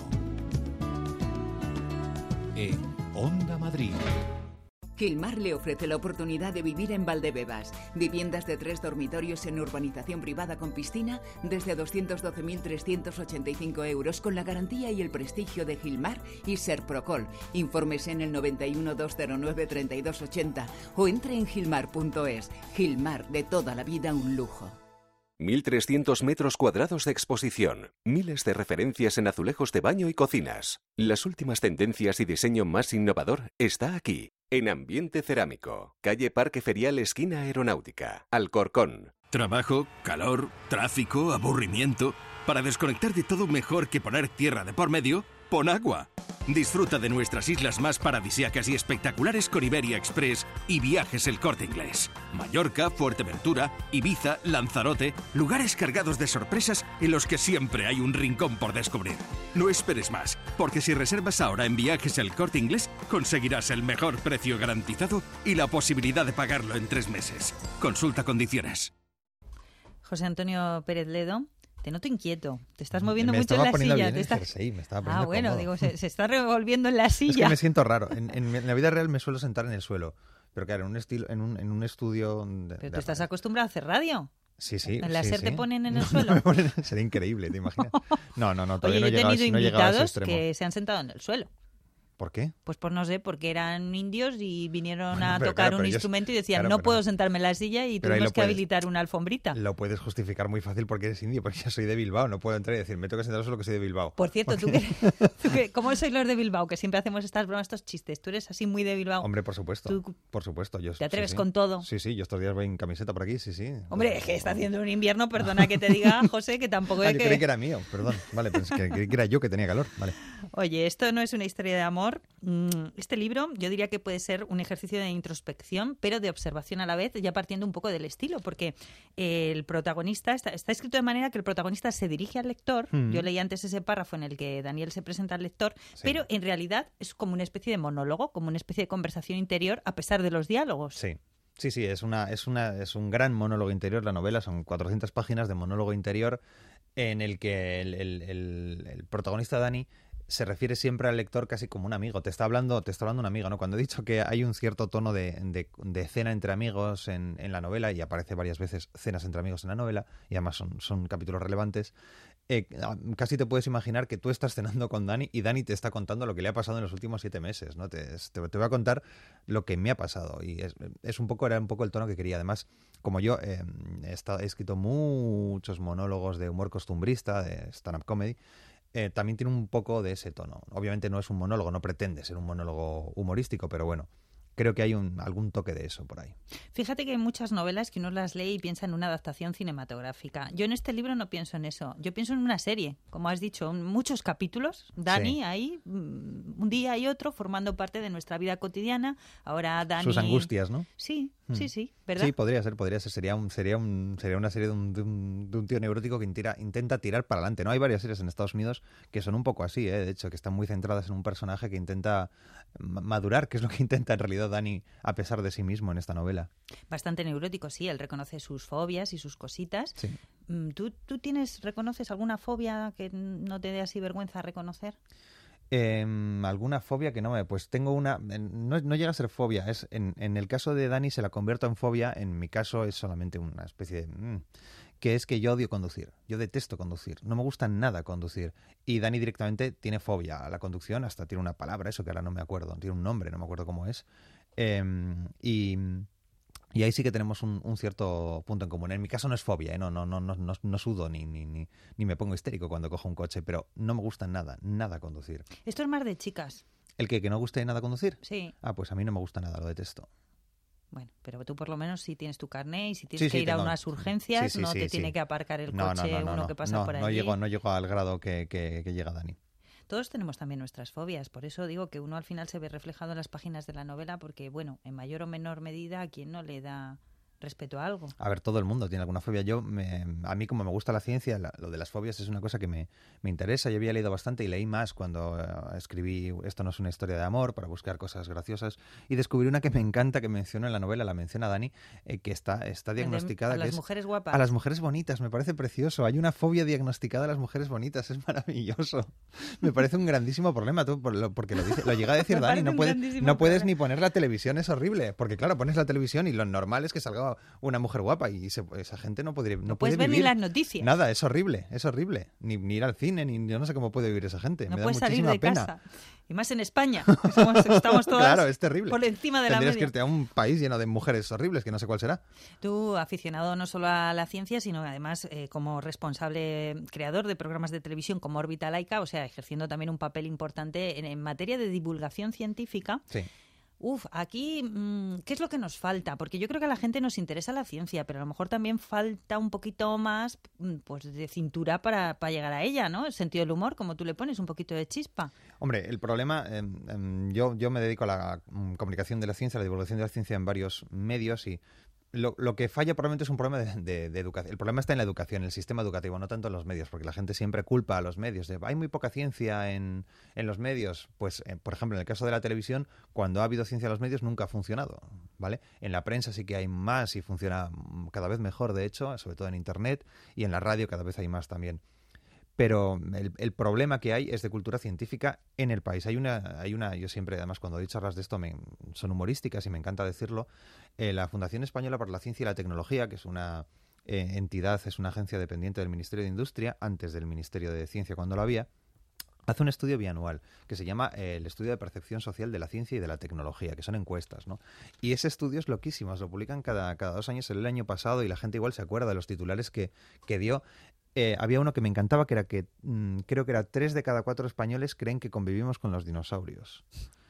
En Onda Madrid. Gilmar le ofrece la oportunidad de vivir en Valdebebas. Viviendas de tres dormitorios en urbanización privada con piscina desde doscientos doce mil trescientos ochenta y cinco euros con la garantía y el prestigio de Gilmar y Serprocol. Informes en el noventa y uno, doscientos nueve, treinta y dos ochenta o entre en gilmar punto es. Gilmar, de toda la vida un lujo. mil trescientos metros cuadrados de exposición, miles de referencias en azulejos de baño y cocinas. Las últimas tendencias y diseño más innovador está aquí, en Ambiente Cerámico, calle Parque Ferial, esquina Aeronáutica, Alcorcón. Trabajo, calor, tráfico, aburrimiento. Para desconectar de todo, mejor que poner tierra de por medio, pon agua. Disfruta de nuestras islas más paradisíacas y espectaculares con Iberia Express y Viajes El Corte Inglés. Mallorca, Fuerteventura, Ibiza, Lanzarote, lugares cargados de sorpresas en los que siempre hay un rincón por descubrir. No esperes más, porque si reservas ahora en Viajes El Corte Inglés, conseguirás el mejor precio garantizado y la posibilidad de pagarlo en tres meses. Consulta condiciones. José Antonio Pérez Ledo, te noto inquieto. Te estás moviendo me mucho en la estaba poniendo silla. bien Te el estás... jersey, me estaba poniendo Ah, bueno, cómodo. digo, se, se está revolviendo en la Es silla. que me siento raro. En, en- en la vida real me suelo sentar en el suelo. Pero claro, en un, estilo, en un, en un estudio... De, Pero de tú estás radio. acostumbrado a hacer radio. Sí, sí. ¿En la sí, SER te sí. ponen en el No, suelo? no me ponen- sería increíble, ¿te imaginas? No, no, no, todavía Oye, no he yo he llegado, a tenido ese- no he llegado a ese invitados extremo. que se han sentado en el suelo. ¿Por qué? Pues por no sé, porque eran indios y vinieron Bueno, a pero tocar claro, un pero ellos- instrumento y decían, claro, no pero- puedo sentarme en la silla y pero ahí tuvimos lo que puedes- habilitar una alfombrita. Lo puedes justificar muy fácil porque eres indio, porque yo soy de Bilbao, no puedo entrar y decir, me tengo que sentar solo que soy de Bilbao. Por cierto, ¿tú, que, tú que- ¿cómo sois los de Bilbao? Que siempre hacemos estas bromas, estos chistes. Tú eres así muy de Bilbao. Hombre, por supuesto, Tú- por supuesto. Yo, ¿Te atreves sí, sí. con todo? Sí, sí, yo estos días voy en camiseta por aquí, sí, sí. Hombre, es que está haciendo un invierno, perdona que te diga, José, que tampoco Ah, es yo que... creí que era mío, perdón. Vale, pensé que, creí que era yo que tenía calor. Vale. Oye, esto no es una historia de amor. Mm, Este libro yo diría que puede ser un ejercicio de introspección, pero de observación a la vez, ya partiendo un poco del estilo, porque el protagonista está, está escrito de manera que el protagonista se dirige al lector. Mm. Yo leí antes ese párrafo en el que Daniel se presenta al lector, Sí. pero en realidad es como una especie de monólogo, como una especie de conversación interior a pesar de los diálogos. Sí. Sí, sí, es, una, es, una, es un gran monólogo interior la novela, son cuatrocientas páginas de monólogo interior en el que el, el- el- el protagonista Dani se refiere siempre al lector casi como un amigo. Te está hablando, te está hablando un amigo, ¿no? Cuando he dicho que hay un cierto tono de, de, de cena entre amigos en, en la novela, y aparece varias veces cenas entre amigos en la novela, y además son, son capítulos relevantes, eh, casi te puedes imaginar que tú estás cenando con Dani y Dani te está contando lo que le ha pasado en los últimos siete meses, ¿no? Te, te, te voy a contar lo que me ha pasado, y es, es un poco, era un poco el tono que quería. Además, como yo eh, he, estado, he escrito muchos monólogos de humor costumbrista, de stand-up comedy, Eh, también tiene un poco de ese tono. Obviamente no es un monólogo, no pretende ser un monólogo humorístico, pero bueno, creo que hay un, algún toque de eso por ahí. Fíjate que hay muchas novelas que uno las lee y piensa en una adaptación cinematográfica. Yo en este libro no pienso en eso. Yo pienso en una serie, como has dicho, en muchos capítulos. Dani Sí. ahí, mm, un día y otro, formando parte de nuestra vida cotidiana. Ahora Dani... Sus angustias, ¿no? Sí, Hmm. sí, sí, ¿verdad? Sí, podría ser, podría ser. Sería, un, sería, un, sería una serie de un, de un, de un tío neurótico que intira, intenta tirar para adelante. ¿No? Hay varias series en Estados Unidos que son un poco así, ¿eh? De hecho, que están muy centradas en un personaje que intenta ma- madurar, que es lo que intenta en realidad Dani a pesar de sí mismo en esta novela. Bastante neurótico, sí. Él reconoce sus fobias y sus cositas. Sí. Mm, ¿Tú, tú tienes, reconoces alguna fobia que no te dé así vergüenza reconocer? Eh, ¿Alguna fobia que no me...? Pues tengo una... No, no llega a ser fobia. Es en, en el caso de Dani se la convierto en fobia. En mi caso es solamente una especie de... mm, que es que yo odio conducir. Yo detesto conducir. No me gusta nada conducir. Y Dani directamente tiene fobia a la conducción. Hasta tiene una palabra, eso que ahora no me acuerdo. Tiene un nombre, no me acuerdo cómo es. Eh, y... Y ahí sí que tenemos un, un cierto punto en común. En mi caso no es fobia, ¿eh? no, no, no, no, no, no sudo ni, ni, ni, ni me pongo histérico cuando cojo un coche, pero no me gusta nada, nada conducir. Esto es más de chicas, ¿El que, que no guste nada conducir? sí. Ah, pues a mí no me gusta nada, lo detesto. Bueno, pero tú por lo menos sí tienes tu carné y si tienes Sí, que sí, ir a tengo. unas urgencias Sí, sí, no sí, te sí. tiene que aparcar el No, coche no, no, no, uno no, que pasa no, por allí. no llego, no llego al grado que, que, que llega Dani. Todos tenemos también nuestras fobias, por eso digo que uno al final se ve reflejado en las páginas de la novela porque, bueno, en mayor o menor medida a quien no le da respeto a algo. A ver, todo el mundo tiene alguna fobia. Yo, me, a mí como me gusta la ciencia, la, lo de las fobias es una cosa que me, me interesa. Yo había leído bastante y leí más cuando uh, escribí Esto no es una historia de amor, para buscar cosas graciosas, y descubrí una que me encanta, que menciono en la novela, la menciona Dani, eh, que está, está diagnosticada. A que las es mujeres guapas. a las mujeres bonitas, me parece precioso. Hay una fobia diagnosticada a las mujeres bonitas, es maravilloso. Me parece un grandísimo problema, tú, por lo- porque lo, dice, lo llega a decir Me Dani, parece no, un puede, grandísimo no puedes problema. ni poner la televisión, es horrible, porque claro, pones la televisión y lo normal es que salga una mujer guapa y se- esa gente no podría no, No puede puedes ver ni vivir. las noticias. Nada, es horrible, es horrible. Ni, ni ir al cine, ni yo no sé cómo puede vivir esa gente. No Me da puedes salir muchísima de pena. casa. Y más en España. que somos- estamos todas Claro, es terrible. por encima de la Tendrías que media. irte a un país lleno de mujeres horribles, que no sé cuál será. Tú, aficionado no solo a la ciencia, sino además eh, como responsable creador de programas de televisión como Órbita Laica, o sea, ejerciendo también un papel importante en, en materia de divulgación científica. Sí. Uf, aquí, mmm, ¿qué es lo que nos falta? Porque yo creo que a la gente nos interesa la ciencia, pero a lo mejor también falta un poquito más pues, de cintura para, para llegar a ella, ¿no? El sentido del humor, como tú le pones, un poquito de chispa. Hombre, el problema, eh, eh, yo, yo me dedico a la um, comunicación de la ciencia, a la divulgación de la ciencia en varios medios y Lo, lo que falla probablemente es un problema de, de, de educación. El problema está en la educación, en el sistema educativo, no tanto en los medios, porque la gente siempre culpa a los medios. De, hay muy poca ciencia en, en los medios. Pues, eh, por ejemplo, en el caso de la televisión, cuando ha habido ciencia en los medios nunca ha funcionado, ¿vale? En la prensa sí que hay más y funciona cada vez mejor, de hecho, sobre todo en Internet, y en la radio cada vez hay más también. Pero el, el problema que hay es de cultura científica en el país. Hay una, hay una, yo siempre, además, cuando doy charlas de esto, me, son humorísticas y me encanta decirlo. Eh, la Fundación Española para la Ciencia y la Tecnología, que es una eh, entidad, es una agencia dependiente del Ministerio de Industria, antes del Ministerio de Ciencia cuando lo había, hace un estudio bianual que se llama eh, el Estudio de Percepción Social de la Ciencia y de la Tecnología, que son encuestas, ¿no? Y ese estudio es loquísimo, lo publican cada, cada dos años, el año pasado, y la gente igual se acuerda de los titulares que, que dio. Eh, había uno que me encantaba, que era que mmm, creo que era tres de cada cuatro españoles creen que convivimos con los dinosaurios.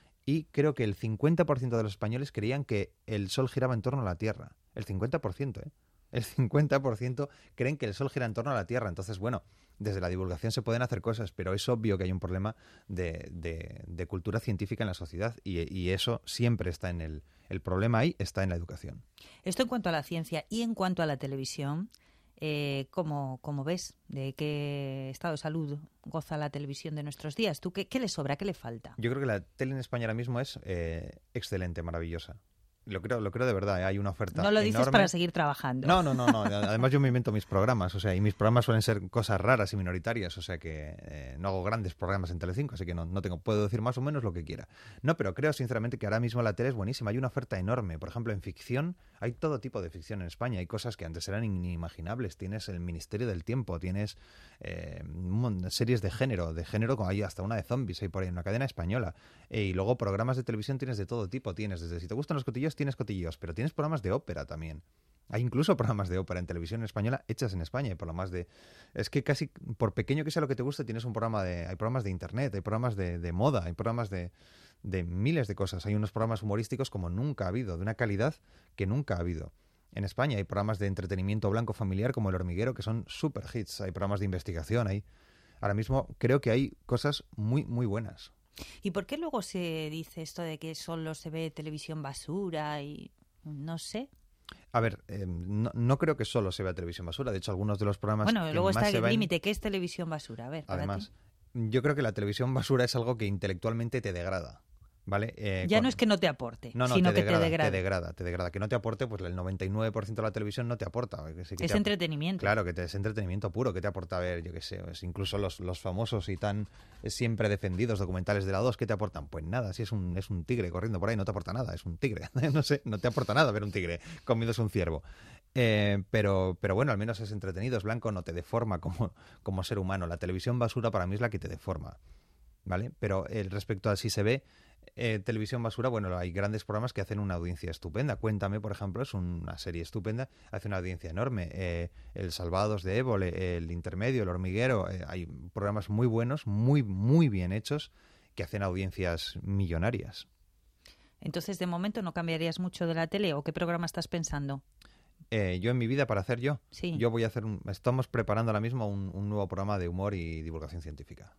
Y creo que el cincuenta por ciento de los españoles creían que el Sol giraba en torno a la Tierra. El cincuenta por ciento, ¿eh? El cincuenta por ciento creen que el Sol gira en torno a la Tierra. Entonces, bueno, desde la divulgación se pueden hacer cosas, pero es obvio que hay un problema de, de, de cultura científica en la sociedad y, y eso siempre está en el... El problema ahí está en la educación. Esto en cuanto a la ciencia y en cuanto a la televisión... Eh, ¿cómo, ¿Cómo ves? ¿De qué estado de salud goza la televisión de nuestros días? ¿Tú qué, qué le sobra? ¿Qué le falta? Yo creo que la tele en España ahora mismo es eh, excelente, maravillosa. Lo creo, lo creo de verdad, ¿eh? Hay una oferta No lo dices enorme. para seguir trabajando. No, no, no, no. Además yo me invento mis programas, o sea, y mis programas suelen ser cosas raras y minoritarias, o sea que eh, no hago grandes programas en Telecinco, así que no, no tengo, puedo decir más o menos lo que quiera. No, pero creo sinceramente que ahora mismo la tele es buenísima, hay una oferta enorme. Por ejemplo, en ficción, hay todo tipo de ficción en España, hay cosas que antes eran inimaginables. Tienes el Ministerio del Tiempo, tienes eh, series de género, de género, hay hasta una de zombies, hay por ahí en una cadena española. Eh, y luego programas de televisión tienes de todo tipo, tienes desde si te gustan los cotillos, tienes cotillos, pero tienes programas de ópera también. Hay incluso programas de ópera en televisión española hechas en España y por lo más de... Es que casi, por pequeño que sea lo que te guste, tienes un programa de... Hay programas de internet, hay programas de, de moda, hay programas de, de miles de cosas. Hay unos programas humorísticos como nunca ha habido, de una calidad que nunca ha habido. En España hay programas de entretenimiento blanco familiar como El Hormiguero que son super hits. Hay programas de investigación, hay... Ahora mismo creo que hay cosas muy, muy buenas. ¿Y por qué luego se dice esto de que solo se ve televisión basura y... no sé? A ver, eh, no, no creo que solo se vea televisión basura. De hecho, algunos de los programas bueno, que luego más está se el ven... límite. ¿Qué es televisión basura? A ver, para Además, ti. yo creo que la televisión basura es algo que intelectualmente te degrada. ¿Vale? Eh, ya con... no es que no te aporte, no, no, sino te que degrada, te degrada. Te degrada, te degrada. Que no te aporte, pues el noventa y nueve por ciento de la televisión no te aporta. Que sí que es te ap... entretenimiento. Claro, que te, es entretenimiento puro, que te aporta a ver, yo qué sé, es incluso los, los famosos y tan siempre defendidos documentales de la dos, ¿qué te aportan? Pues nada, si es un, es un tigre corriendo por ahí, no te aporta nada, es un tigre. No sé, no te aporta nada ver un tigre comiéndose un ciervo. Eh, pero, pero bueno, al menos es entretenido, es blanco, no te deforma como, como ser humano. La televisión basura para mí es la que te deforma, ¿vale? Pero eh, respecto a si se ve eh, televisión basura, bueno, hay grandes programas que hacen una audiencia estupenda. Cuéntame, por ejemplo, es una serie estupenda, hace una audiencia enorme. Eh, el Salvados de Évole, El Intermedio, El Hormiguero, eh, hay programas muy buenos, muy, muy bien hechos, que hacen audiencias millonarias. Entonces, de momento, ¿no cambiarías mucho de la tele o qué programa estás pensando? Eh, yo en mi vida, para hacer yo, sí. yo voy a hacer un, estamos preparando ahora mismo un, un nuevo programa de humor y divulgación científica.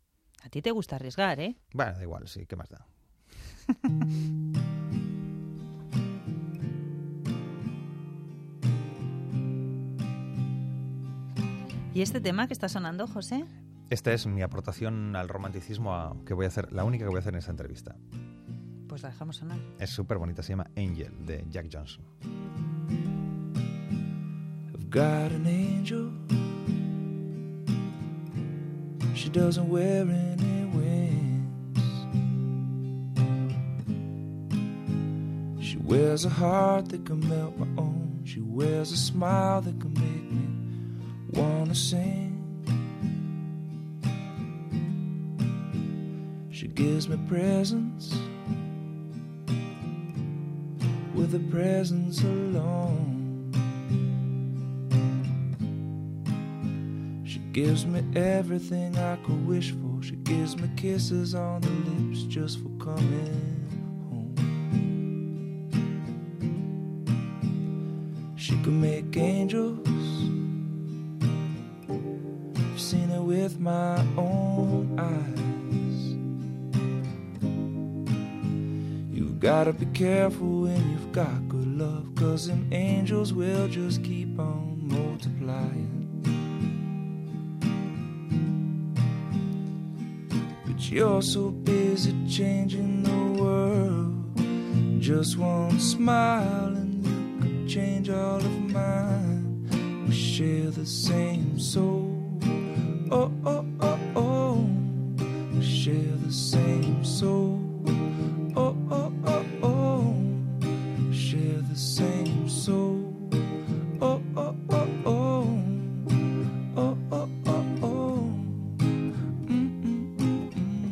A ti te gusta arriesgar, ¿eh? Bueno, da igual, sí, ¿qué más da? ¿Y este tema que está sonando, José? Esta es mi aportación al romanticismo a, que voy a hacer, la única que voy a hacer en esta entrevista. Pues la dejamos sonar. Es súper bonita, se llama Angel, de Jack Johnson. I've got an angel. She doesn't wear any wings. She wears a heart that can melt my own. She wears a smile that can make me wanna sing. She gives me presents with a presence alone. She gives me everything I could wish for. She gives me kisses on the lips just for coming home. can make angels. I've seen it with my own eyes. You've gotta be careful when you've got good love, 'cause them angels will just keep on multiplying. But you're so busy changing the world, just one smile and you could change all of mine. We share the same soul. Oh, oh, oh, oh. We share the same soul. Oh, oh, oh, oh. We share the same soul. Oh, oh, oh, oh. Oh, oh, oh, oh. Mm, mm, mm,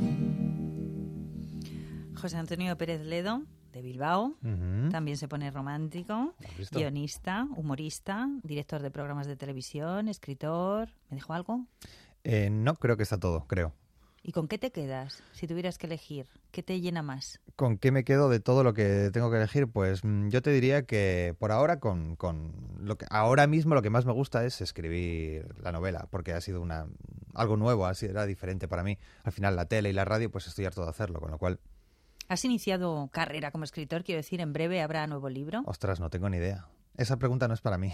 mm. José Antonio Pérez Ledo, de Bilbao. Uh-huh. También se pone romántico, guionista, humorista, director de programas de televisión, escritor. ¿Me dejó algo? Eh, no, creo que está todo, creo. ¿Y con qué te quedas? Si tuvieras que elegir, ¿qué te llena más? ¿Con qué me quedo de todo lo que tengo que elegir? Pues mm, yo te diría que por ahora, con, con lo que ahora mismo lo que más me gusta es escribir la novela, porque ha sido una algo nuevo, ha sido, era diferente para mí. Al final la tele y la radio, pues estoy harto de hacerlo, con lo cual... ¿Has iniciado carrera como escritor? Quiero decir, ¿en breve habrá nuevo libro? Ostras, no tengo ni idea. Esa pregunta no es para mí.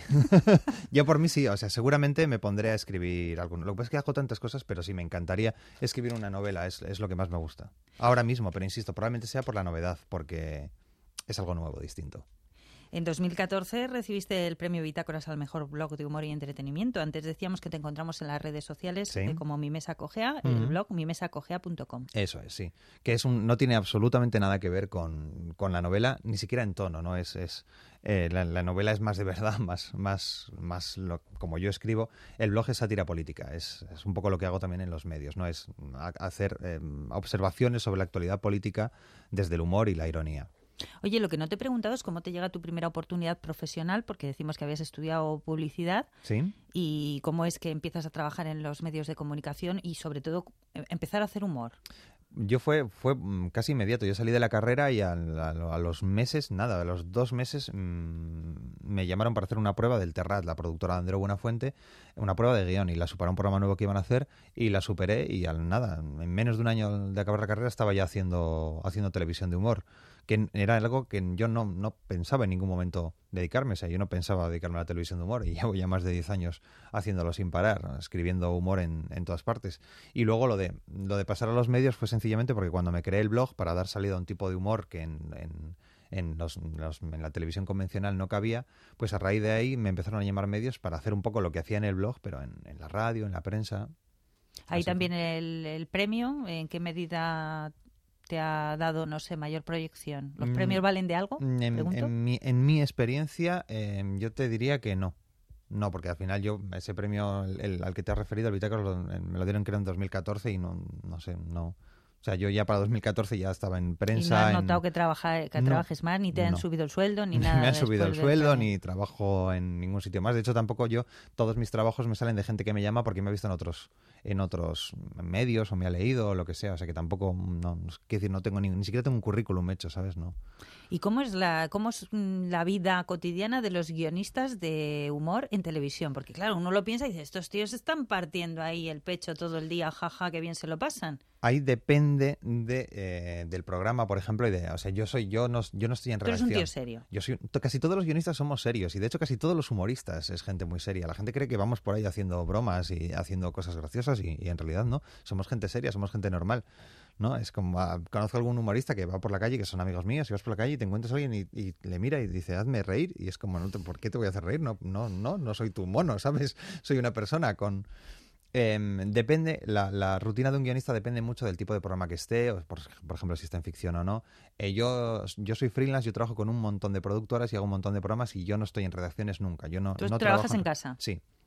Yo por mí sí, o sea, seguramente me pondré a escribir algo. Lo que pasa es que hago tantas cosas, pero sí, me encantaría escribir una novela, es, es lo que más me gusta. Ahora mismo, pero insisto, probablemente sea por la novedad, porque es algo nuevo, distinto. En dos mil catorce recibiste el premio Bitácoras al mejor blog de humor y entretenimiento. Antes decíamos que te encontramos en las redes sociales, ¿sí? eh, como Mi Mesa Cojea, uh-huh. el blog mi mesa cojea punto com. Eso es, sí. Que es un, no tiene absolutamente nada que ver con, con la novela, ni siquiera en tono, ¿no? Es... es Eh, la, la novela es más de verdad, más, más, más lo, como yo escribo. El blog es sátira política, es, es un poco lo que hago también en los medios, ¿no? Es a, hacer eh, observaciones sobre la actualidad política desde el humor y la ironía. Oye, lo que no te he preguntado es cómo te llega tu primera oportunidad profesional, porque decimos que habías estudiado publicidad. ¿Sí? Y cómo es que empiezas a trabajar en los medios de comunicación y, sobre todo, empezar a hacer humor. Yo fue fue casi inmediato. Yo salí de la carrera y a, a, a los meses, nada, a los dos meses mmm, me llamaron para hacer una prueba del Terrat, la productora de Andreu Buenafuente, una prueba de guión, y la superé, un programa nuevo que iban a hacer, y la superé, y al nada, en menos de un año de acabar la carrera estaba ya haciendo haciendo televisión de humor, que era algo que yo no, no pensaba en ningún momento dedicarme. O sea, yo no pensaba dedicarme a la televisión de humor, y llevo ya más de diez años haciéndolo sin parar, escribiendo humor en, en todas partes. Y luego lo de lo de pasar a los medios fue sencillamente porque cuando me creé el blog para dar salida a un tipo de humor que en, en, en, los, los, en la televisión convencional no cabía, pues a raíz de ahí me empezaron a llamar medios para hacer un poco lo que hacía en el blog, pero en, en la radio, en la prensa. Ahí Así también que... el, el premio, ¿en qué medida te ha dado, no sé, mayor proyección? ¿Los premios valen de algo? En, Pregunto. en, mi, en mi experiencia, eh, yo te diría que no. No, porque al final yo, ese premio el, el, al que te has referido, el Bitácoras, lo, me lo dieron creo en dos mil catorce y no, no sé, no... O sea, yo ya para dos mil catorce ya estaba en prensa. ¿Y no has en... notado que, trabaja, que no, trabajes más, ni te han no. subido el sueldo, ni Ni nada? me han subido el sueldo, del... ni trabajo en ningún sitio más. De hecho, tampoco yo, todos mis trabajos me salen de gente que me llama porque me ha visto en otros en otros medios o me ha leído o lo que sea. O sea, que tampoco, no, quiero decir, no tengo ni, ni siquiera tengo un currículum hecho, ¿sabes? No. ¿Y cómo es la cómo es la vida cotidiana de los guionistas de humor en televisión? Porque claro, uno lo piensa y dice, estos tíos están partiendo ahí el pecho todo el día, jaja, qué bien se lo pasan. Ahí depende de, eh, del programa, por ejemplo, y de, o sea, yo soy yo no yo no estoy en redacción. Tú eres un tío serio. Yo soy casi todos los guionistas somos serios, y de hecho casi todos los humoristas es gente muy seria. La gente cree que vamos por ahí haciendo bromas y haciendo cosas graciosas y, y en realidad no, somos gente seria, somos gente normal. ¿No? Es como, uh, conozco a algún humorista que va por la calle, que son amigos míos, y vas por la calle y te encuentras a alguien y, y le mira y dice, hazme reír, y es como, no te, ¿por qué te voy a hacer reír? No, no, no, no soy tu mono, ¿sabes? Soy una persona con... Eh, depende, la, la rutina de un guionista depende mucho del tipo de programa que esté, o por, por ejemplo, si está en ficción o no. Eh, yo, yo soy freelance, yo trabajo con un montón de productoras y hago un montón de programas y yo no estoy en redacciones nunca. Yo no, ¿Tú no trabajas trabajo en casa? Sí.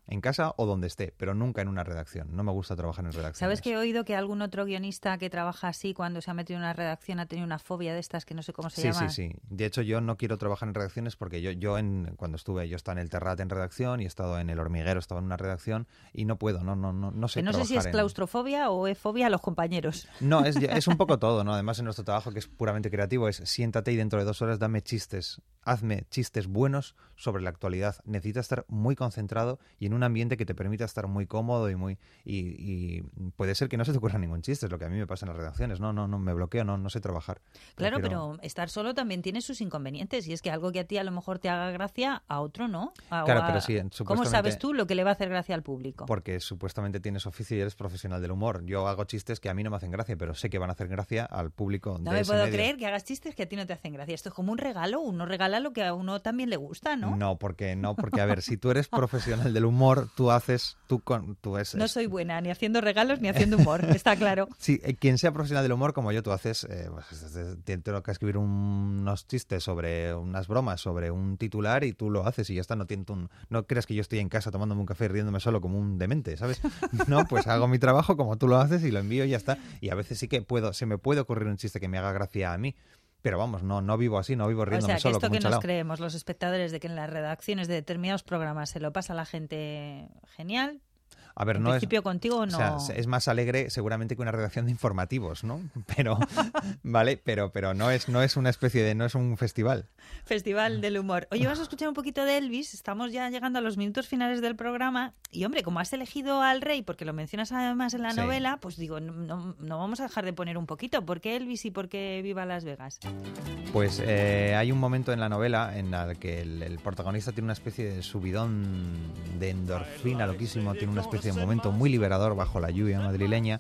en casa o donde esté, pero nunca en una redacción. No me gusta trabajar en redacciones. ¿Sabes que he oído que algún otro guionista que trabaja así, cuando se ha metido en una redacción, ha tenido una fobia de estas que no sé cómo se sí, llama? Sí, sí, sí. De hecho, yo no quiero trabajar en redacciones porque yo, yo en, cuando estuve, yo estaba en el Terrat en redacción y he estado en el Hormiguero, estaba en una redacción y no puedo, no, no, no, no sé que no sé si es en... claustrofobia o es fobia a los compañeros. No, es, es un poco todo, ¿no? Además, en nuestro trabajo, que es puramente creativo, es siéntate y dentro de dos horas dame chistes, hazme chistes buenos sobre la actualidad. Necesitas estar muy concentrado y en un ambiente que te permita estar muy cómodo y muy y, y puede ser que no se te ocurra ningún chiste, es lo que a mí me pasa en las redacciones. No, no, no me bloqueo, no, no sé trabajar. Claro, Prefiero... pero estar solo también tiene sus inconvenientes y es que algo que a ti a lo mejor te haga gracia, a otro no. A, claro, a... pero sí, supuestamente... ¿Cómo sabes tú lo que le va a hacer gracia al público? Porque supuestamente tienes oficio y eres profesional del humor. Yo hago chistes que a mí no me hacen gracia, pero sé que van a hacer gracia al público de No me ese puedo medio. creer que hagas chistes que a ti no te hacen gracia. Esto es como un regalo, uno regala lo que a uno también le gusta, ¿no? No, porque no, porque a ver, si tú eres profesional del humor, tú haces, tú con, tú es, No soy buena ni haciendo regalos ni haciendo humor, está claro. Sí, quien sea profesional del humor como yo, tú haces, eh, pues, tengo que escribir un, unos chistes sobre unas bromas, sobre un titular y tú lo haces y ya está. No, un, no creas que yo estoy en casa tomándome un café y riéndome solo como un demente, ¿sabes? No, pues hago mi trabajo como tú lo haces y lo envío y ya está. Y a veces sí que puedo, se me puede ocurrir un chiste que me haga gracia a mí. Pero vamos, no, no vivo así, no vivo riéndome solo. O sea, que solo esto como que un nos chalao. creemos los espectadores de que en las redacciones de determinados programas se lo pasa a la gente genial. A ver, en no principio es, contigo no. O sea, es más alegre seguramente que una redacción de informativos, ¿no? Pero, vale, pero, pero no es, no es una especie de, no es un festival. Festival del humor. Oye, vas a escuchar un poquito de Elvis. Estamos ya llegando a los minutos finales del programa. Y hombre, como has elegido al rey, porque lo mencionas además en la Sí. novela, pues digo, no, no vamos a dejar de poner un poquito. ¿Por qué Elvis y por qué Viva Las Vegas? Pues eh, hay un momento en la novela en el que el, el protagonista tiene una especie de subidón de endorfina loquísimo, tiene una especie de momento muy liberador bajo la lluvia madrileña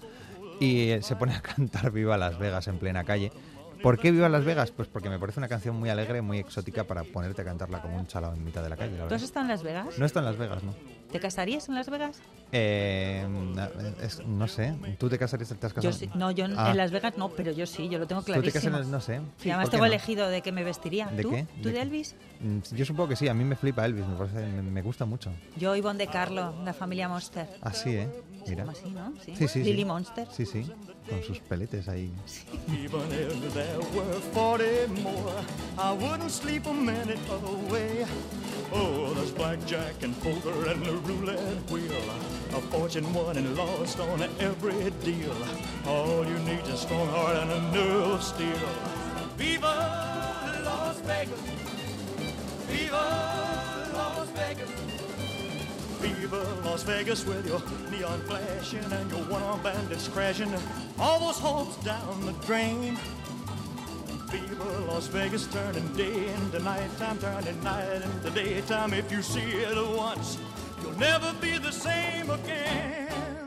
y eh, se pone a cantar Viva Las Vegas en plena calle. ¿Por qué Viva Las Vegas? Pues porque me parece una canción muy alegre, muy exótica para ponerte a cantarla como un chalao en mitad de la calle. La ¿Tú verdad. has estado en Las Vegas? No está en Las Vegas, ¿no? ¿Te casarías en Las Vegas? Eh, es- no sé. ¿Tú te casarías? ¿Te has casado? Yo sí. No, yo Ah. en Las Vegas no, pero yo sí, yo lo tengo ¿Tú te clarísimo. casarías? No sé. Y además ¿Por qué tengo no? elegido de qué me vestiría. ¿De ¿Tú? qué? ¿Tú ¿De de qué? Elvis? Mm, Yo supongo que sí. A mí me flipa Elvis. Me, parece, me, me gusta mucho. Yo Ivonne de Carlo, la familia Monster. Así, ¿eh? Mira. Como así, ¿no? Sí, Sí, sí, Lily sí. Monster. Sí, sí. Con sus peletes ahí. Even if there were forty more, I wouldn't sleep a minute away. Oh, there's blackjack and poker and the roulette wheel. A fortune won and lost on every deal. All you need is a strong heart and a nerve of steel. Viva Las Vegas! Viva Las Vegas! Viva Las Vegas with your neon flashing and your one-armed bandits crashing. All those hopes down the drain. Viva Las Vegas, turning day into nighttime, turning night into daytime. If you see it once, you'll never be the same again.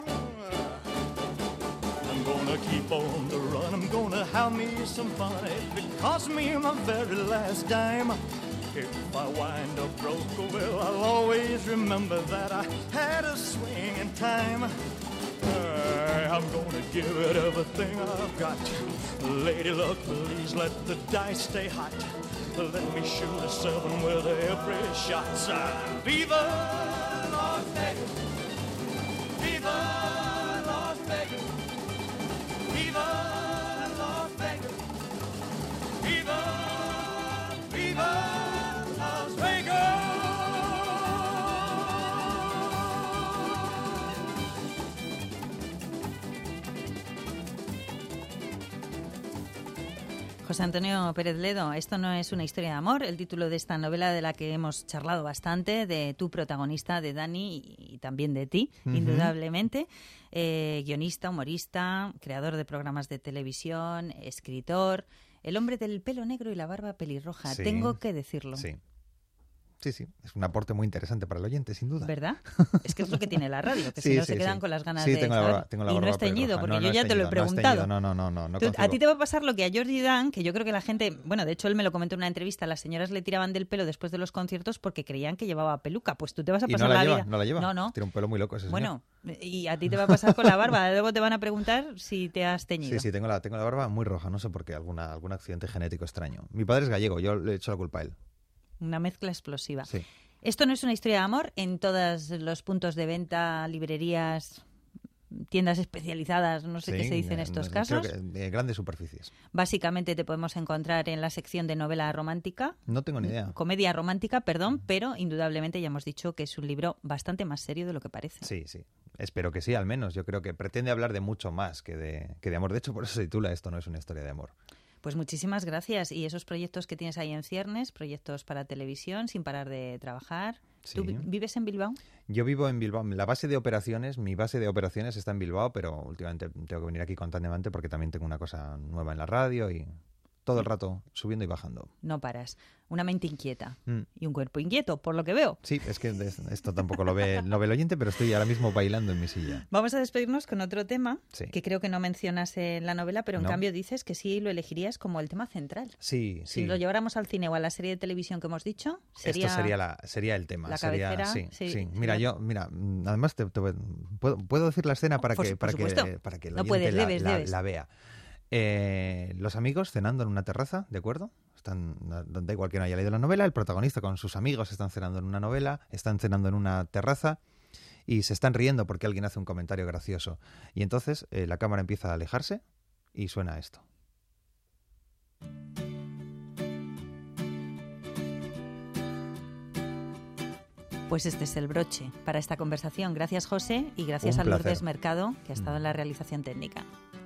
I'm gonna keep on the run, I'm gonna have me some fun. It cost me my very last dime. If I wind up broke, well, I'll always remember that I had a swing in time. Uh, I'm gonna give it everything I've got. Lady luck, please let the dice stay hot. Let me shoot a seven with every shot. Uh, Viva Las Vegas! Viva Las Vegas! Viva Las Vegas! Viva, Viva Las Vegas! José Antonio Pérez Ledo, esto no es una historia de amor, el título de esta novela de la que hemos charlado bastante, de tu protagonista, de Dani y, y también de ti, Ujú. indudablemente, eh, guionista, humorista, creador de programas de televisión, escritor, el hombre del pelo negro y la barba pelirroja, Sí. tengo que decirlo. Sí. Sí, sí. Es un aporte muy interesante para el oyente, sin duda. ¿Verdad? Es que es lo que tiene la radio, que Sí, si no sí, se quedan sí. con las ganas Sí, de tengo la saber. barba- tengo la y no barba es teñido, pelirroja. porque No, no yo es ya te lo he teñido, no es preguntado. teñido. No, no, no, no, no Tú- a concibo. ti te va a pasar lo que a Jordi Dan, que yo creo que la gente, bueno, de hecho él me lo comentó en una entrevista, las señoras le tiraban del pelo después de los conciertos porque creían que llevaba peluca. Pues tú te vas a Y pasar no la, la lleva, vida. no la lleva. No, no. Tiene un pelo muy loco ese Bueno, y a ti te va a pasar con la barba. Luego te van a preguntar si te has señor. teñido. Sí, sí, tengo la, tengo la barba muy roja, no sé por qué, alguna, algún accidente genético extraño. Mi padre es gallego, yo le he hecho la culpa a él. Una mezcla explosiva. Sí. Esto no es una historia de amor. En todos los puntos de venta, librerías, tiendas especializadas, no sé Sí, qué se dice en eh, estos creo casos. que de grandes superficies. Básicamente te podemos encontrar en la sección de novela romántica. No tengo ni idea. Comedia romántica, perdón, pero indudablemente ya hemos dicho que es un libro bastante más serio de lo que parece. Sí, sí. Espero que sí, al menos. Yo creo que pretende hablar de mucho más que de, que de amor. De hecho, por eso se titula Esto no es una historia de amor. Pues muchísimas gracias. Y esos proyectos que tienes ahí en ciernes, proyectos para televisión, sin parar de trabajar. Sí. ¿Tú vi- vives en Bilbao? Yo vivo en Bilbao. La base de operaciones, mi base de operaciones está en Bilbao, pero últimamente tengo que venir aquí constantemente porque también tengo una cosa nueva en la radio y todo el rato subiendo y bajando. No paras. Una mente inquieta Mm. y un cuerpo inquieto, por lo que veo. Sí, es que de- esto tampoco lo ve, lo ve el oyente, pero estoy ahora mismo bailando en mi silla. Vamos a despedirnos con otro tema Sí. que creo que no mencionas en la novela, pero en No. cambio dices que sí lo elegirías como el tema central. Sí, sí. Si lo lleváramos al cine o a la serie de televisión que hemos dicho, sería... Esto sería, la, sería el tema. la sería, cabecera, sí, sí, sí. Mira, sería- yo, mira, mm, además te, te- puedo, puedo decir la escena para Por que, su- por para que, supuesto. para que el No oyente puedes, la, debes, la- debes. la vea. Eh, los amigos cenando en una terraza, ¿de acuerdo? Están, da igual que no haya leído la novela, el protagonista con sus amigos están cenando en una novela, están cenando en una terraza y se están riendo porque alguien hace un comentario gracioso. Y entonces eh, la cámara empieza a alejarse y suena esto. Pues este es el broche para esta conversación. Gracias, José, y gracias Un a Lourdes placer. Mercado, que ha estado Mm. en la realización técnica.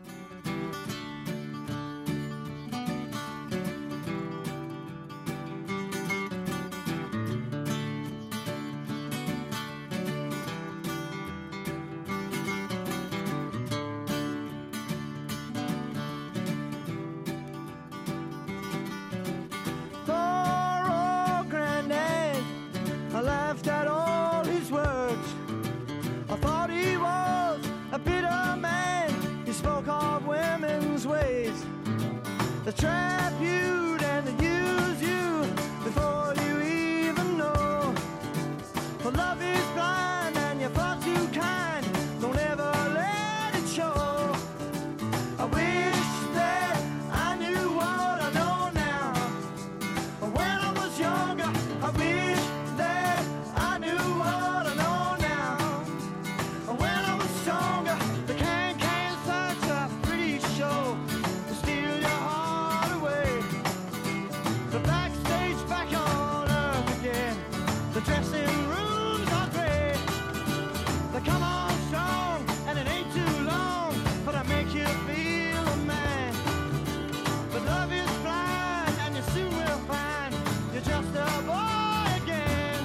Poor old granddad, I laughed at all his words. I thought he was a bitter man. He spoke of women's ways. They trap you and they use you before you even know. For love is blind and you're far too kind. Don't ever let it show. I wish that I knew what I know now. When I was younger, I wish that I knew what I know now. When I was stronger, the can-can such a pretty show to steal your heart away. The backstage back on earth again. The dressing rooms are great. They come on strong and it ain't too long, but I make you feel a man. But love is blind and you soon will find you're just a boy again.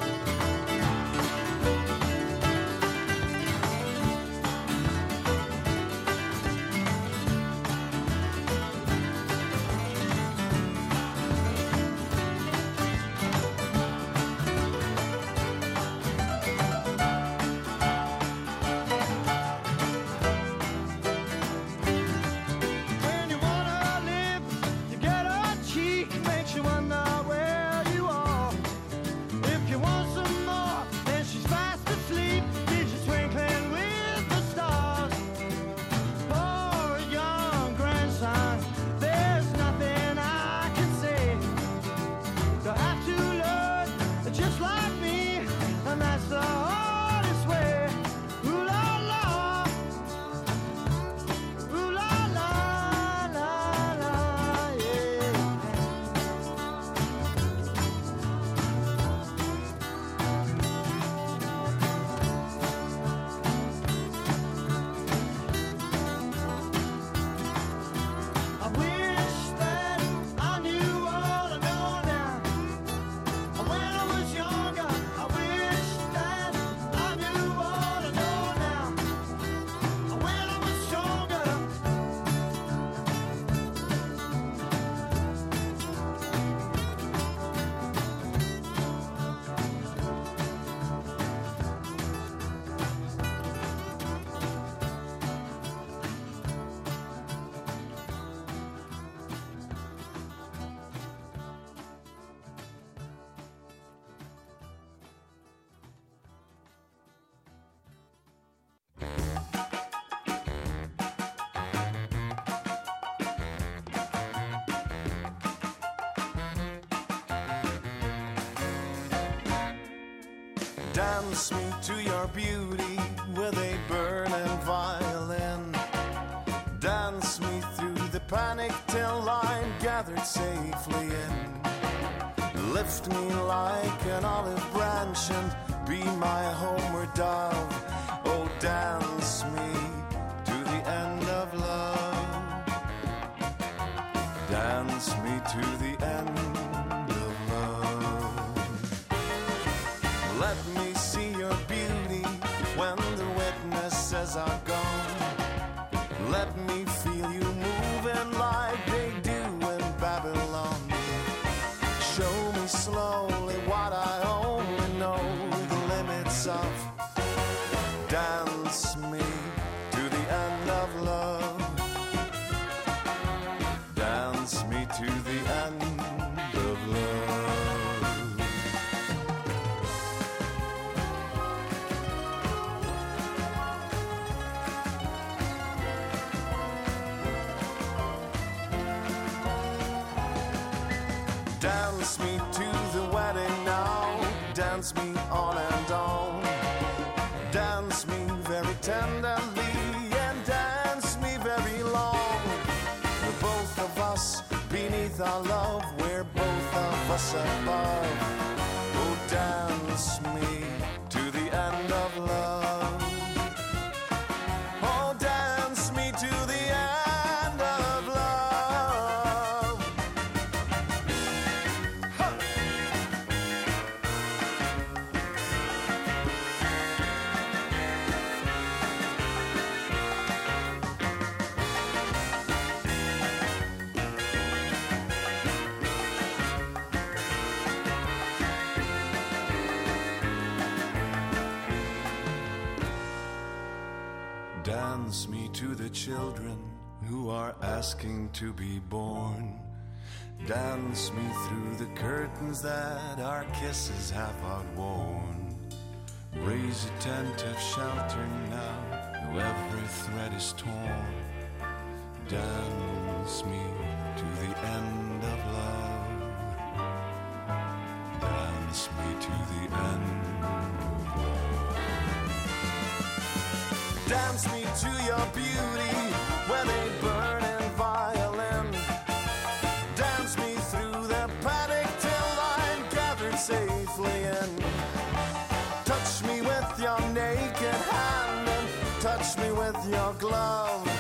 When you wanna live, you get a cheek, makes you wonder where you are. If you want some more, then she's fast asleep, leaves you twinkling with the stars. Poor young grandson, there's nothing I can say. You have to learn just like me, and that's the hardest way. Ooh la la. Ooh la la la la, yeah. I wish that I knew what I know now. When I was younger, I wish that Dance me to your beauty with a burning violin. Dance me through the panic till I'm gathered safely in. Lift me like an olive branch and be my homeward dove. Oh, dance me to the end of love. Dance me to the end of love. Let me see your beauty when the witnesses are gone. Let me feel you moving like they do in Babylon. Show me slowly what I only know the limits of. Dance me to the end of love. Dance me to the end of love. Dance me to the wedding now. Dance me on and on. Dance me very tenderly and dance me very long. We're both of us beneath our love. We're both of us above. Oh, dance me to the end of love. Oh, dance me to the end of love. Huh. Dance me to the children who are asking to be born. Dance me through the curtains that our kisses have outworn. Raise a tent of shelter now, though every thread is torn. Dance me to the end of love. Dance me to the end of love. Dance me to your beauty with a burning violin. Dance me through the panic till I'm gathered safely in. Touch me with your naked hand and touch me with your glove.